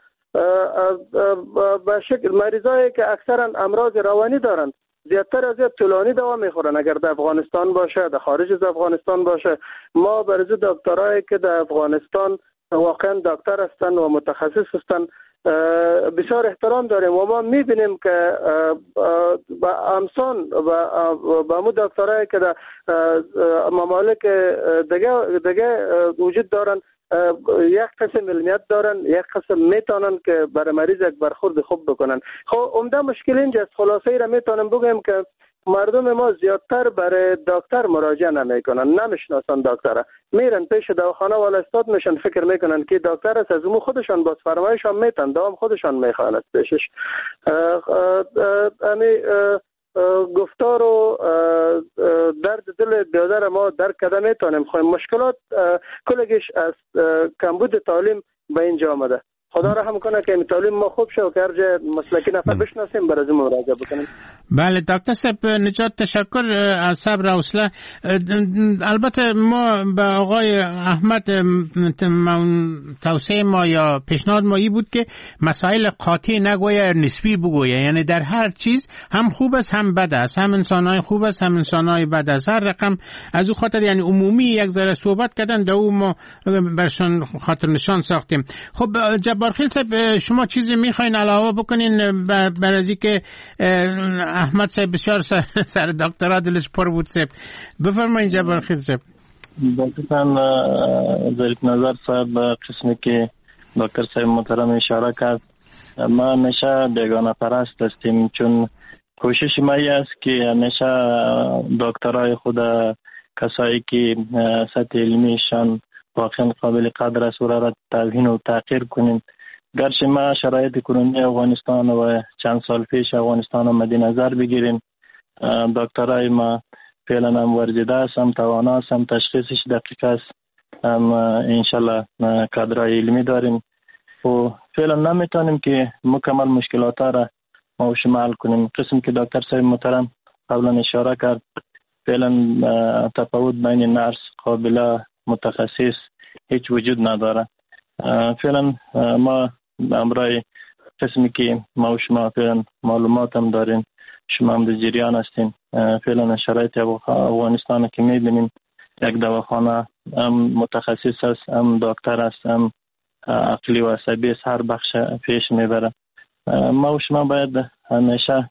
به شکل مریضایی که اکثرا امراض روانی دارن زیادتر از زیاد طولانی دوا میخورن. اگر در افغانستان باشه، در خارج از افغانستان باشه، ما برای دکترایی که در افغانستان واقعا دکتر هستن و متخصص هستن بسیار احترام داریم و ما میبینیم که با امسان و با مو دکترایی که در ممالک دیگه دیگه وجود دارن یک قسم علمیت دارن، یک قسم میتونن که برای مریض یک برخورد خوب بکنن. خب عمده مشکل اینجاست. خلاصه ای را میتونم بگم که مردم ما زیادتر برای دکتر مراجعه نمیکنن، نمیشناسن دکتر، میرن پیش دواخانه والا استاد میشن، فکر میکنن که دکتر است، از اون خودشان باز فرمایش هم میتن، دوام خودشان میخواند پیشش. امی گفتار و درد دل بیادر ما درک کرده میتونیم. خواهیم مشکلات کلگیش از کمبود تعلیم به اینجا آمده. خدا رحم کنه که این تعلیم ما خوب شه و که هر جای مسلکی نفر بشناسیم برای از مراجعه بکنیم. بله دکتر صاحب نجات تشکر از صبر و حوصله. البته ما به آقای احمد توصیه ما یا پیشنهاد ما ای بود که مسائل قاطع نگویه، نسبی بگویه، یعنی در هر چیز هم خوب است هم بد است، هم انسانای خوب است هم انسانای بد است. هر رقم از او خاطر یعنی عمومی یک ذره صحبت کردن، در او ما برشان خاطر نشان ساختیم. خب جب جبارخیل صاحب شما چیزی میخواین علاوه بکنین بر از اینکه احمد صاحب بسیار سر, سر دکترا دلش پر بود صاحب؟ بفرمایید جبارخیل صاحب. دقیقاً ظریف نظر صاحب قسمی که دکتر صاحب محترم اشاره کرد، ما همیشه بیگانه پرست هستیم، چون کوشش ما ای است که همیشه دکترای خود کسایی که سطح علمیشان واقعا قابل قدر است و را توهین و تحقیر کنیم. گرچه ما شرایط کنونی افغانستان و چند سال پیش افغانستان رو مد نظر بگیریم، دکترای ما فعلا هم ورزیده است، هم توانا است، هم تشخیصش دقیق است، هم انشالله کادرای علمی داریم و فعلا نمیتونیم که مکمل مشکلات را ما و شما حل کنیم. قسم که دکتر صاحب محترم قبلا اشاره کرد، فعلا تفاوت بین نرس قابله متخصص هیچ وجود نداره. فعلا ما امرای قسمی که ما و شما فعلا معلومات هم داریم، شما هم در جریان هستین. فعلا شرایط افغانستان که میبینیم یک دواخانه هم متخصص است، هم دکتر است، هم عقلی و عصبی است، هر بخش پیش میبره. ما و شما باید همیشه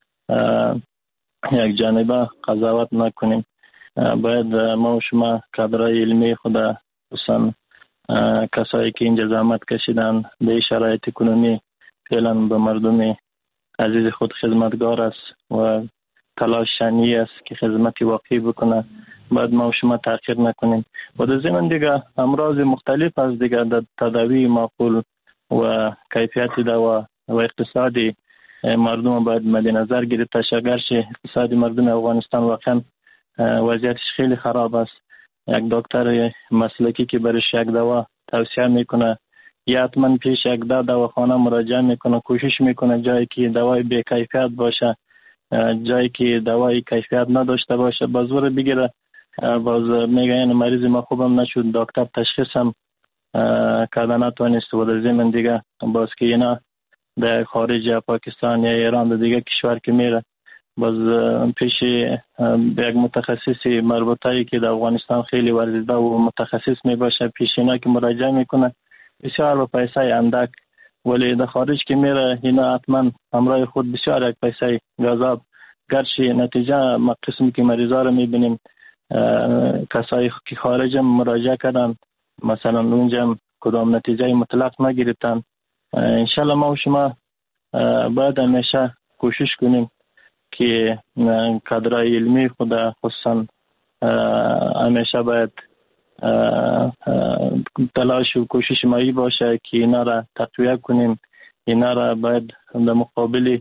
یک جانبه قضاوت نکنیم، باید ما و شما کادرای علمی خود خصوصا کسایی که اینجا زحمت کشیدن به شرایط کنونی فعلا به مردم عزیز خود خدمتگار است و تلاش شنی است که خدمتی واقعی بکنه، باید ما و شما تأخیر نکنیم. و در ضمن دیگه امراض مختلف از دیگه در تداوی معقول و کیفیت دوا و اقتصادی مردم باید مد نظر گرفته شه. گرچه اقتصادی مردم افغانستان واقعا وضعیتش خیلی خراب است، یک دکتر مسلکی که برش یک دوا توصیه میکنه یا حتما پیش یک ده دواخانه مراجعه میکنه، کوشش میکنه جایی که دوای بی کیفیت باشه، جایی که دوای کیفیت نداشته باشه با زور بگیره. باز میگه این مریض ما خوبم نشد، دکتر تشخیص هم کرده نتوانست و در ضمن دیگه باز که اینا در خارج پاکستان یا ایران در دیگه کشور که میره باز پیش یک متخصص مربوطه‌ای که در افغانستان خیلی ورزیده و متخصص می باشه پیش اینا که مراجعه میکنه بسیار با پیسه اندک، ولی در خارج که میره اینا حتما همراه خود بسیار یک پیسه گذاب. گرچه نتیجه ما قسمی که مریضا رو میبینیم کسایی که خارج مراجعه کردن مثلا اونجا کدام نتیجه مطلق نگرفتن. انشالله ما و شما باید همیشه کوشش کنیم که کادرای علمی خود خصوصا همیشه باید تلاش و کوشش مایی باشه که اینا را تقویه کنیم، اینا را باید در مقابل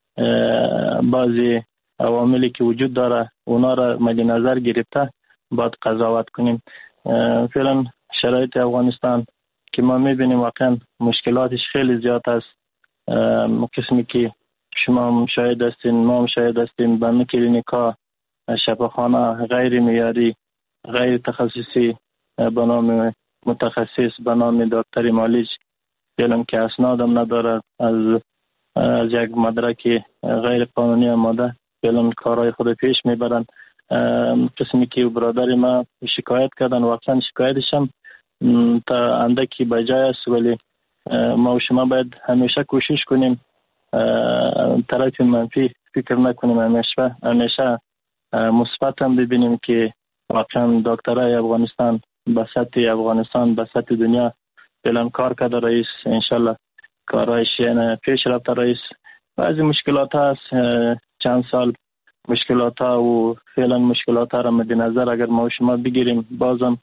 بعضی عواملی که وجود داره اونا را مد نظر گرفته باید قضاوت کنیم. فعلا شرایط افغانستان که ما میبینیم واقعا مشکلاتش خیلی زیاد است، قسمی که شما مشاهد هستین ما مشاهد هستیم به کلینیکا شفاخانه غیر معیاری غیر تخصصی به نام متخصص به نام دکتر معالج فعلا که اسناد هم نداره، از از یک مدرک غیر قانونی آماده فعلا کارهای خود پیش میبرن. قسمی که برادر ما شکایت کردن واقعا شکایتش هم تا اندکی بجای است، ولی ما و شما باید همیشه کوشش کنیم طرف منفی فکر نکنیم، همیشه همیشه مثبت هم ببینیم که واقعا دکترای افغانستان به سطح افغانستان به سطح دنیا فعلا کار کرده رئیس، انشالله کارایش پیش رفته رئیس. بعضی مشکلات هست چند سال مشکلات ها و فعلا مشکلات ها را مد نظر اگر ما و شما بگیریم بازم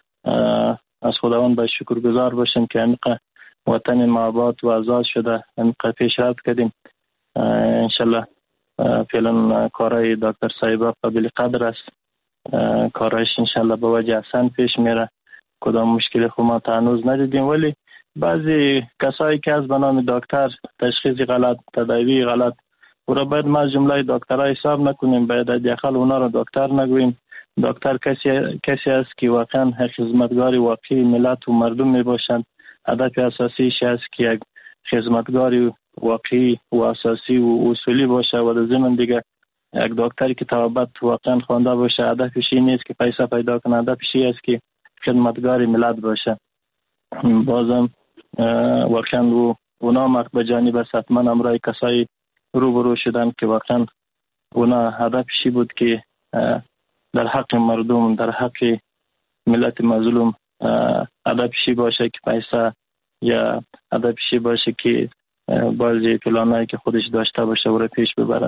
از خداوند باید شکرگزار باشیم که همینقدر وطن ما آباد و آزاد شده، همینقدر پیشرفت کردیم. انشالله فعلا کارهای دکتر صاحب قابل قدر است، کارهایش انشالله به وجه احسن پیش میره، کدام مشکل خود ما تا هنوز ندیدیم، ولی بعضی کسایی که از به نام دکتر تشخیص غلط تداوی غلط او را باید ما از جمله دکترها حساب نکنیم، باید داخل اونا را دکتر نگوییم. دکتر کسی کسی است که واقعا خدمتگار واقعی ملت و مردم می باشند. هدف اساسیش است که یک خدمتگار واقعی و اساسی و اصولی باشه و در ضمن دیگه یک دکتری که توابت واقعا خوانده باشه. هدفش این نیست که پیسه پیدا کنه، هدفش است که خدمتگار ملت باشه. بازم واقعا و اونا به جانب حتما امرای کسایی روبرو شدن که واقعا اونا هدفشی بود که در حق مردم، در حق ملت مظلوم هدفشی باشه که پیسه یا هدفشی باشه که بعضی پلانایی که خودش داشته باشه و را پیش ببره.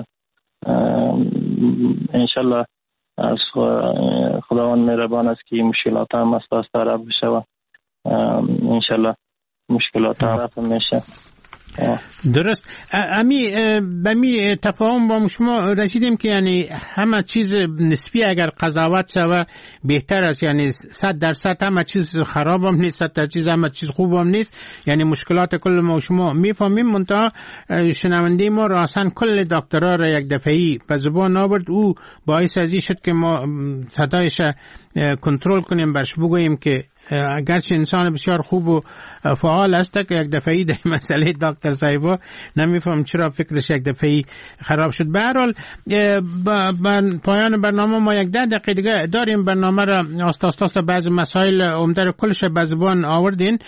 انشالله از خداوند مهربان است که مشکلات هم است از طرف بشه و انشالله مشکلات هم رفع میشه. درست. امی بمی تفاهم با شما رسیدیم که یعنی همه چیز نسبی اگر قضاوت شوه بهتر است، یعنی صد درصد همه چیز خراب هم نیست، صد درصد چیز همه چیز خوب هم نیست، یعنی مشکلات کل ما شما میفهمیم. منتها شنونده ما راسن کل دکترها را یک دفعی به زبان آورد، او باعث ازی شد که ما صدایش کنترل کنیم، برش بگوییم که اگرچه انسان بسیار خوب و فعال است که یک دفعی در مسئله دکتر صاحبا نمیفهم چرا فکرش یک دفعی خراب شد. به هر حال با پایان برنامه ما یک ده دقیقه دیگه داریم. برنامه را آستا آستا بعض مسائل عمده کلش به زبان آوردین.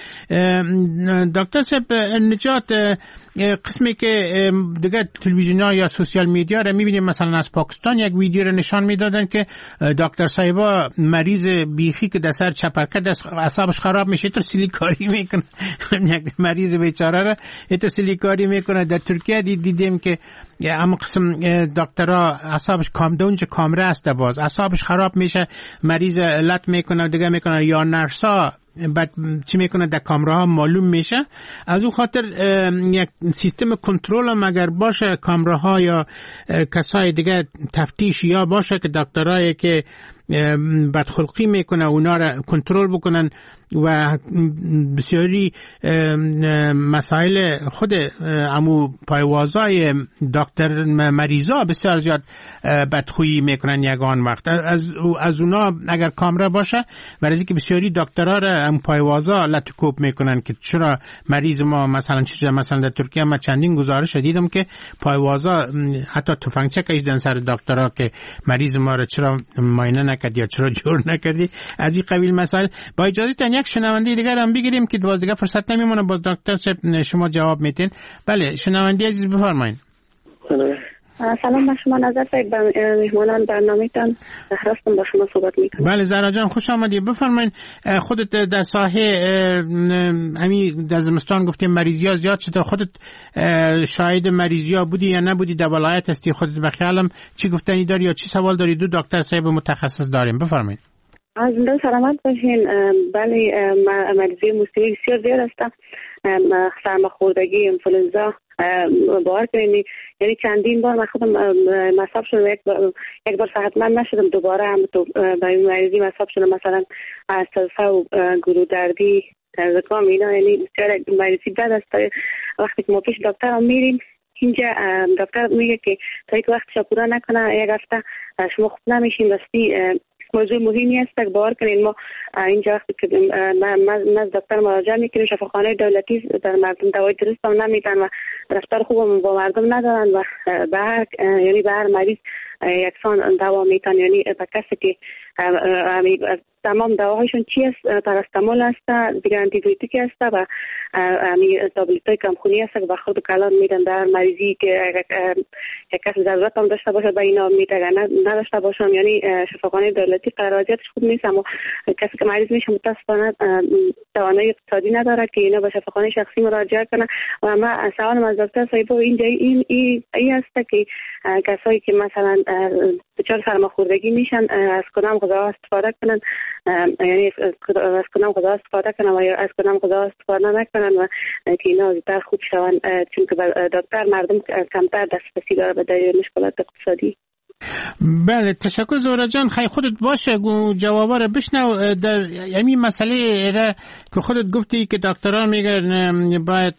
دکتر صاحب نجات، قسمی که دیگه تلویزیون‌ها یا سوشال میدیا را میبینیم، مثلا از پاکستان یک ویدیو را نشان میدادن که دکتر صاحبا مریض بیخی که در سر چپرکت اعصابش خراب میشه تو سیلیکاری میکنه یک مریض بیچاره را تو سیلیکاری میکنه. در ترکیه دیدیم که اما قسم دکترها اعصابش کامدونج کامره است، باز اعصابش خراب میشه، مریض لط میکنه دیگه میکنه، یا نرسا بعد چی میکنه در کامره ها معلوم میشه. از اون خاطر یک سیستم کنترل هم اگر باشه، کامره ها یا کسای دیگه تفتیش یا باشه که دکترایی که بدخلقی میکنه اونا را کنترل بکنن و بسیاری مسائل خود امو پایوازای دکتر مریضا بسیار زیاد بدخویی میکنن یگان وقت. از از اونا اگر کامره باشه برای که بسیاری دکترها را امو پایوازا لطکوب میکنن که چرا مریض ما مثلا چیزا، مثلا در ترکیه ما چندین گزارش دیدم که پایوازا حتی تفنگچه کشیدن سر دکترها که مریض ما را چرا معاینه نکردی یا چرا جور نکردی. از این قبیل مسائل. با اجازه یک شنونده دیگر هم بگیریم که باز دیگه فرصت نمیمونه، باز دکتر صاحب شما جواب میتین. بله شنونده عزیز بفرمایید. سلام به شما نظر صاحب، مهمانان برنامه‌تان هستم با شما صحبت میکنم. بله زهرا جان خوش آمدید. بفرمایید خودت در ساحه امی در زمستان گفتیم مریضی‌ها زیاد شده، خودت شاهد مریضی‌ها بودی یا نبودی؟ در ولایت هستی خودت به خیالم چی گفتنی داری یا چی سوال داری؟ دو دکتر صاحب متخصص داریم. بفرمایید. از زنده سلامت باشین. بله مریضی موسیقی بسیار زیاد هستم، سرماخوردگی، انفلوئنزا، باور کنید یعنی چندین بار من خودم مصاب شدم، یک بار یک بار صحتمند نشدم، دوباره هم تو به این مریضی مصاب شدم، مثلا از سلفه و گلو دردی، زکام، اینا یعنی بسیار مریضی بد است. وقتی که ما پیش دکتر هم میریم اینجا دکتر میگه که تا یک وقت شپورا نکنه یک هفته شما خوب نمیشین. راستی موضوع مهمی است که باور کنید ما اینجا وقتی که نزد دکتر مراجعه میکنیم، شفاخانه دولتی در مردم دوای درست هم نمیدن و رفتار خوب با مردم ندارن و به هر یعنی به هر مریض یکسان دوا میتن، یعنی به کسی که تمام دواهایشون چی است؟ پاراستامول است، دیگه آنتی بیوتیک است و امی تابلت‌های کمخونی است که به خود کلان میدن در مریضی که یک کسی ضرورت هم داشته باشه به اینا میتونه نداشته باشم، یعنی شفاخانه دولتی قراردادش خوب نیست، اما کسی که مریض میشه متاسفانه توانایی اقتصادی نداره که اینا به شفاخانه شخصی مراجعه کنه. و ما سوالم از دکتر صاحب اینجا این این ای است که کسایی که مثلا دچار سرماخوردگی میشن از کدام غذا استفاده کنن، یعنی از کدام غذا استفاده کنن و یا از کدام غذا استفاده نکنن و که اینا زودتر خوب شون، چون که دکتر مردم کمتر دسترسی داره به دلیل مشکلات اقتصادی. بله تشکر زهره جان. خیلی خودت باشه جوابا رو بشنو. در همین مسئله را که خودت گفتی که دکترها میگن باید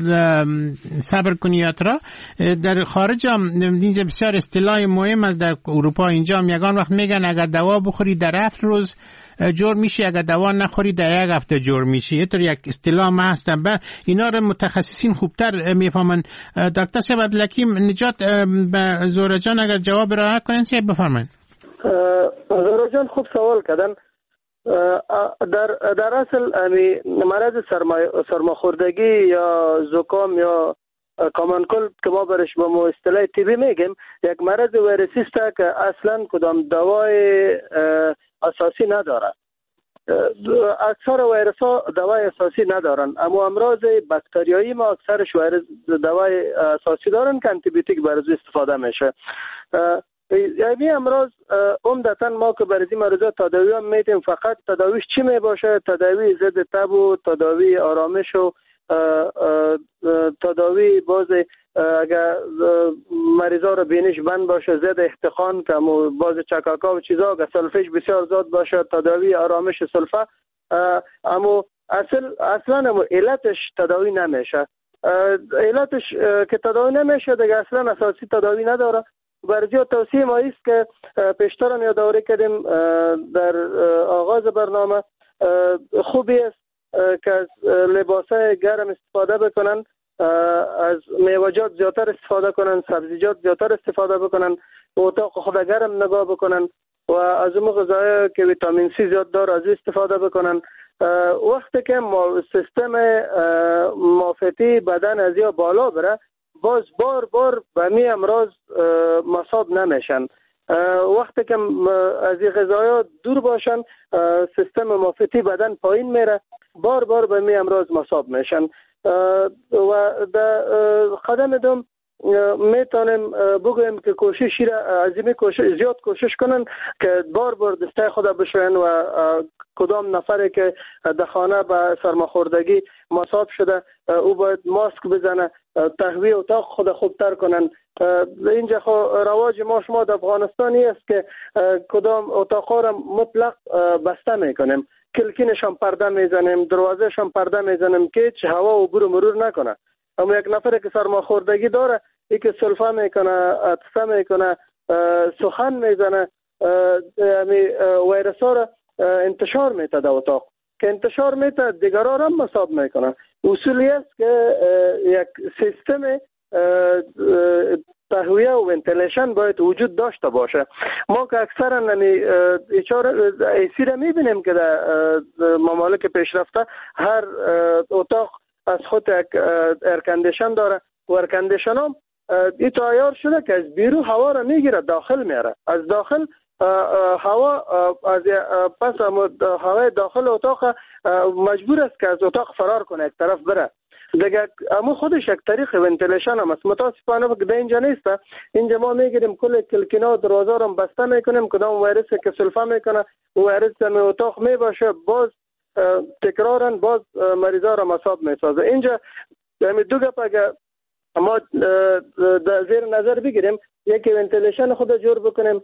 صبر کنی یا ترا، در خارج هم اینجا بسیار اصطلاح مهم است، در اروپا اینجا هم یگان وقت میگن اگر دوا بخوری در هفت روز جور میشی، اگر دوا نخوری در یک هفته جور میشی. اینطور یک اصطلاح ما هستن، به اینا رو متخصصین خوبتر میفهمن. دکتر صاحب عبدالحکیم نجات به زهره جان اگر جواب را کنین چه بفرمایید. زهره جان خوب سوال کردن. در در اصل امی مرض سرماخوردگی یا زکام یا کامن کولد که ما برش با ما اصطلاح تیبی میگیم، یک مرض ویروسی است که اصلا کدام دوای اساسی نداره. اکثر ویروس ها دوای اساسی ندارن، اما امراض باکتریایی ما اکثرش ویروس دوای اساسی دارن که آنتی بیوتیک برای استفاده میشه. یعنی امراض عمدتا ما که برای این مرض تداوی هم میدیم، فقط تداویش چی می باشه؟ تداوی ضد تب و تداوی آرامش و تداوی باز اگر مریضا رو بینش بند باشه، ضد احتقان که باز چکاکا و چیزا، اگر سلفش بسیار زیاد باشه تداوی آرامش سلفه. اما اصل اصلا اما علتش تداوی نمیشه. علتش که تداوی نمیشه دیگه اصلا اساسی تداوی نداره. برای توصیه ما است که پیشتر هم یادآوری کردیم در آغاز برنامه، خوبی است که از لباسای گرم استفاده بکنن، از میوه‌جات زیادتر استفاده کنن، سبزیجات زیادتر استفاده بکنن، اتاق خود گرم نگاه بکنن و از اون غذاهای که ویتامین سی زیاد داره از استفاده بکنن. وقتی که سیستم معافیتی بدن از یا بالا بره، باز بار بار به می امراض مصاب نمیشن. وقتی که از این غذایا دور باشن، سیستم معافیتی بدن پایین میره، بار بار به می امراض مصاب میشن. و در قدم دوم میتونیم بگویم که کوششی را عظیمی کوشش زیاد کوشش کنن که بار بار دسته خود بشوین و کدام نفری که در خانه به سرماخوردگی مصاب شده او باید ماسک بزنه، تهویه اتاق خود خوبتر کنن. اینجا خو رواج ما شما در افغانستانی است که کدام اتاقا را مطلق بسته میکنیم، کلکینشان پرده میزنیم، دروازهشان پرده میزنیم که هیچ هوا و برو مرور نکنه. اما یک نفر که سرماخوردگی داره، ای که سلفه میکنه، عطسه میکنه، سخن میزنه، یعنی ویروس ها را انتشار میته در اتاق که انتشار میته دیگران هم مصاب میکنه. اصولی است که یک سیستم تهویه و ونتیلیشن باید وجود داشته باشه. ما که اکثرا نمی اشاره ایسی را میبینیم که در ممالک پیشرفته هر اتاق از خود یک ایرکندیشن داره و ایرکندیشن هم این تیار شده که از بیرون هوا را میگیره داخل میاره، از داخل هوا از پس هوای داخل اتاق مجبور است که از اتاق فرار کنه، یک طرف بره دیگه. اما خودش یک طریق ونتیلیشن هم است. متاسفانه که در اینجا نیست. اینجا ما میگیریم کل کلکینا و دروازه رو بسته میکنیم، کدام ویروسی که سلفه میکنه و ویروس در اتاق میباشه، باز تکرارن باز مریضا را مصاب میسازه. اینجا همین دو گپ اگر ما زیر نظر بگیریم، یکی ونتیلیشن خود جور بکنیم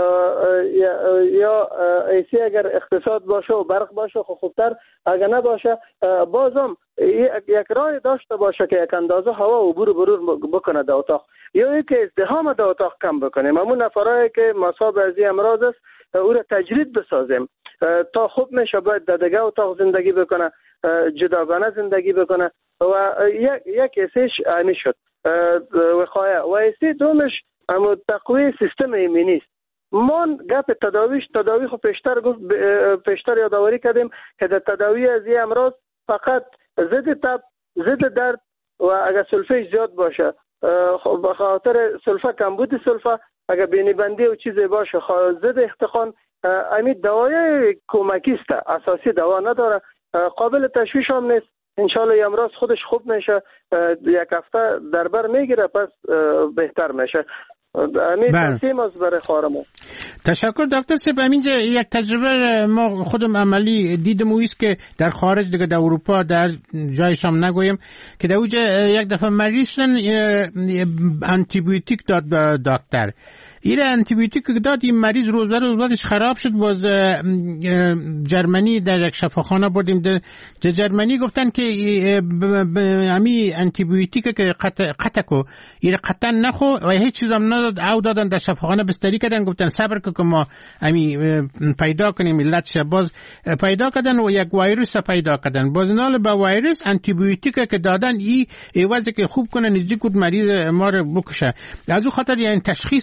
یا ایسی اگر اقتصاد باشه و برق باشه خب خوبتر، اگر نباشه بازم یک راه داشته باشه که یک اندازه هوا و برو برور بکنه در اتاق، یا اینکه ازدحام در اتاق کم بکنیم. همون نفرایی که مصاب از این امراض است او را تجرید بسازیم تا خوب میشه باید در دیگه اتاق زندگی بکنه، جداگانه زندگی بکنه. و یک یک ایسیش اینی شد وقایه، و ایسی دومش اما تقویه سیستم ایمنی است. ما گپ تداویش تداوی خو پیشتر گفت پیشتر یادآوری کردیم که در تداوی از این امراض فقط ضد تب، ضد درد و اگر سلفه زیاد باشه، به خاطر سلفه کمبود سلفه، اگر بینی بندی و چیزی باشه، ضد احتقان، امید دوای کمکی است، اساسی دوا نداره، قابل تشویش هم نیست. انشالله این امراض خودش خوب میشه، یک هفته در بر میگیره، پس بهتر میشه. امید تقسیم از برای خارمون. تشکر دکتر سیب. همینجا یک تجربه ما خودم عملی دیدم اویست که در خارج دیگه در اروپا در جایش هم نگویم که در اوجه یک دفعه مریض شدن، آنتی بیوتیک داد به دکتر. ایره آنتی بیوتیک داد، این مریض روز به روز بعدش خراب شد. باز جرمنی در یک شفاخانه بردیم در جرمنی، گفتن که امی آنتی بیوتیک که قطعکو ایره قطعا نخو و هیچ چیز هم نداد. او دادن در شفاخانه بستری کردن، گفتن صبر که ما امی پیدا کنیم علتش. باز پیدا کردن و یک ویروس پیدا کردن. باز نال با ویروس آنتی بیوتیک که دادن ای ایوازه که خوب کنه نزدیک بود مریض ما رو بکشه. از اون خاطر یعنی تشخیص بسیار زیاد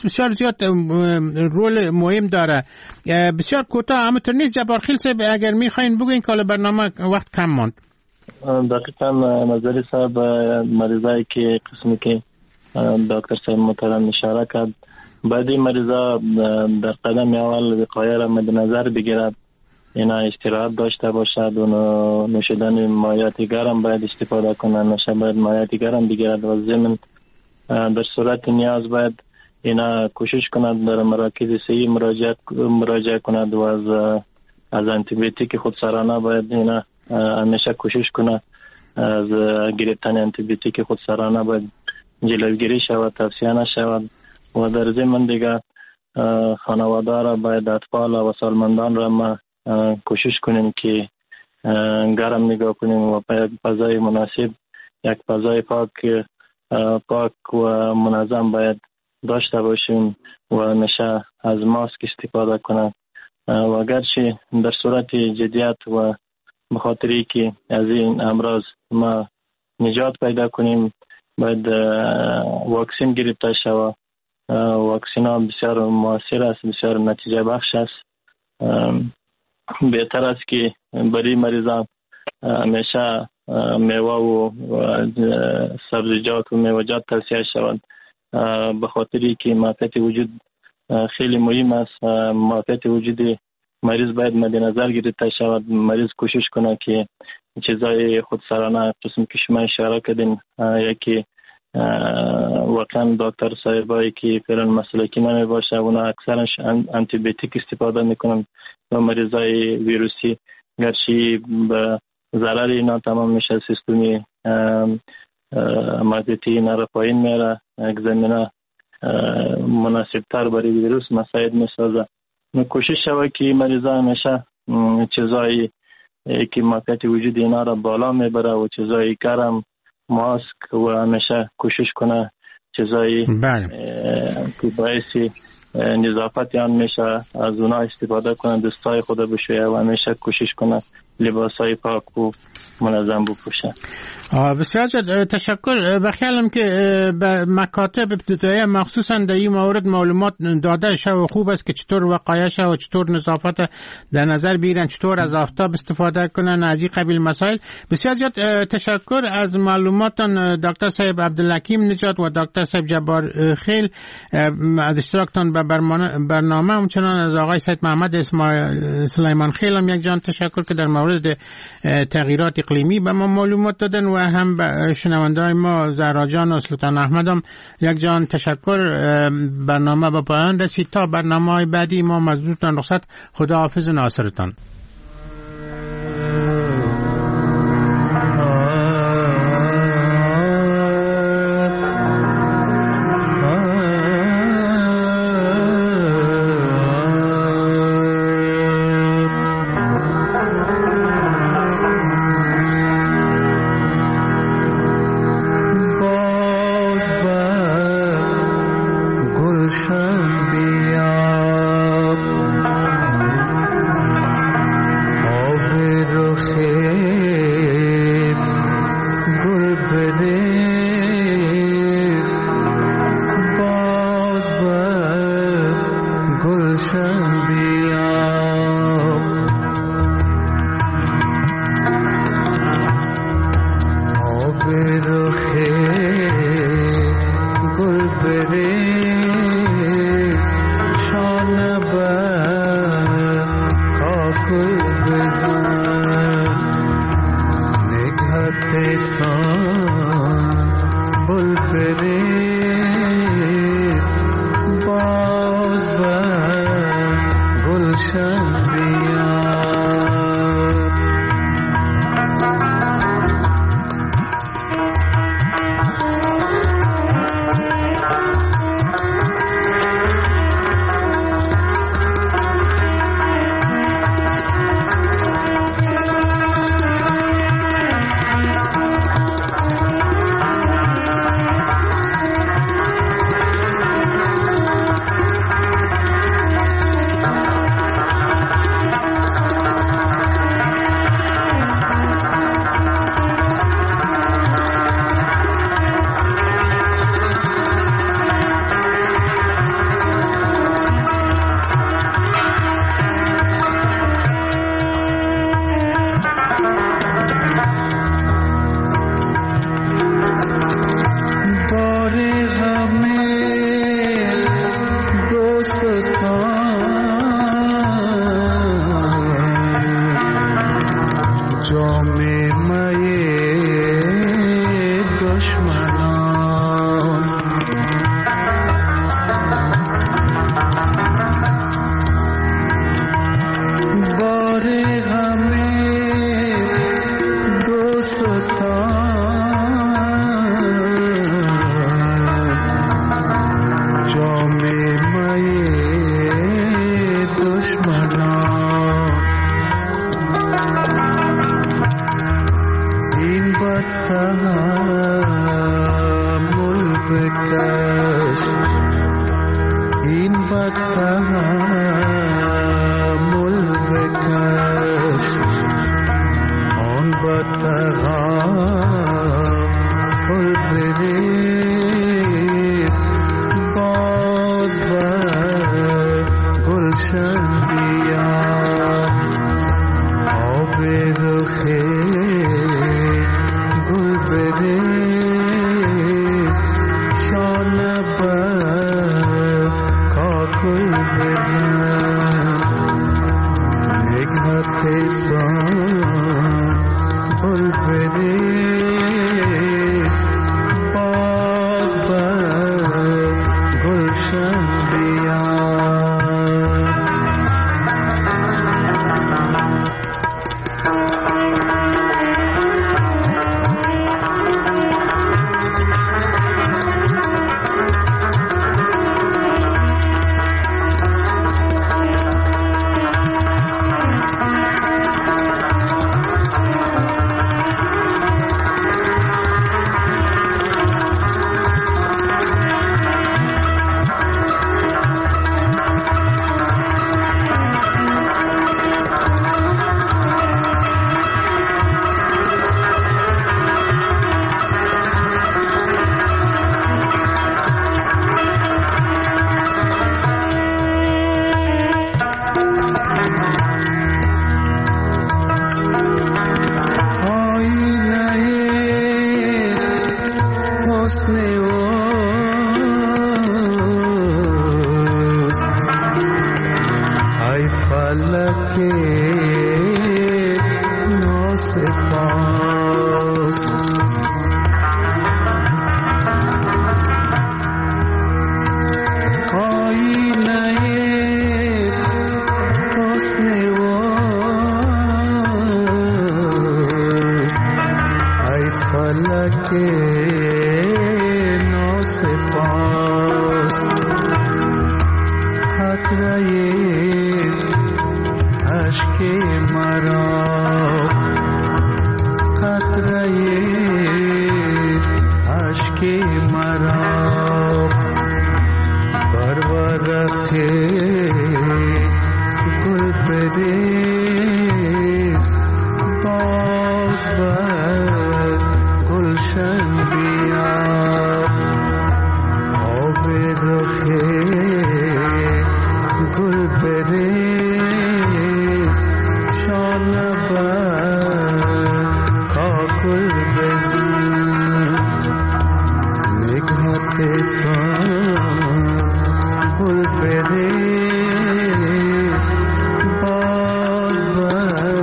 زیاد رول مهم داره. بسیار کوتاه همونطور نیست جبار خیل صاحب اگر میخواین بگوین که برنامه وقت کم ماند. دقیقاً نظری صاحب مریضایی که قسمی که دکتر صاحب محترم اشاره کرد باید این مریضا در قدم اول وقایه را مد نظر بگیرد، اینا استراحت داشته باشد و نوشیدن مایعات گرم باید استفاده کنند، نشه باید مایعات گرم بگیرد و ضمن در صورت نیاز باید اینا کوشش کند در مراکز صحی مراجعه مراجعه کند و از از آنتی بیوتیک خودسرانه باید اینا همیشه کوشش کند از گرفتن آنتی بیوتیک خودسرانه باید جلوگیری شود، توصیه نشود و در ضمن دیگه خانواده را باید اطفال و سالمندان را ما کوشش کنیم که گرم نگاه کنیم و فضای مناسب یک فضای پاک پاک و منظم باید داشته باشیم و همیشه از ماسک استفاده کنیم و اگرچه در صورت جدیت و بخاطری که از این امراض ما نجات پیدا کنیم باید واکسین گرفته شود. واکسین ها بسیار موثر است، بسیار نتیجه بخش است. بهتر است که برای مریضان همیشه میوه و سبزیجات و میوه‌جات توصیه شود به خاطری که معافیت وجود خیلی مهم است. معافیت وجود مریض باید مد نظر گرفته شود. مریض کوشش کنه که چیزای خودسرانه قسم که شما اشاره کردین یکی واقعا دکتر صاحبایی که فعلا مسلکی نمی باشه اونا اکثرش آنتی بیوتیک استفاده میکنن و مریضای ویروسی گرچه به ضرر اینا تمام میشه، سیستمی معافیتی اینا را پایین میره، یک زمینه مناسب تر برای ویروس مساعد میسازه. کوشش شود که مریضا همیشه چیزایی که معافیت وجود اینا را بالا میبره و چیزایی گرم، ماسک و همیشه کوشش کنه چیزایی که باعث نظافت آن میشه از اونا استفاده کنه، دستای خود بشویه و همیشه کوشش کنه لباسای پاک و منظم بپوشه. بسیار تشکر. بخیالم که به مکاتب ابتدایی مخصوصا در این مورد معلومات داده شد و خوب است که چطور وقایع شد و چطور نظافت در نظر بگیرن، چطور از آفتاب استفاده کنن، از این قبیل مسائل. بسیار زیاد تشکر از معلوماتتان دکتر صاحب عبدالحکیم نجات و دکتر صاحب جبار خیل از اشتراکتان به برنامه. همچنان از آقای سید محمد اسماعیل سلیمان خیل هم یک جان تشکر که در مورد تغییرات اقلیمی به ما معلومات دادن و هم به شنونده‌های ما زهرا جان و سلطان احمد هم یک جان تشکر. برنامه به پایان رسید. تا برنامه‌های بعدی ما مزدورتان رخصت. خدا حافظ ناصرتان. باز بر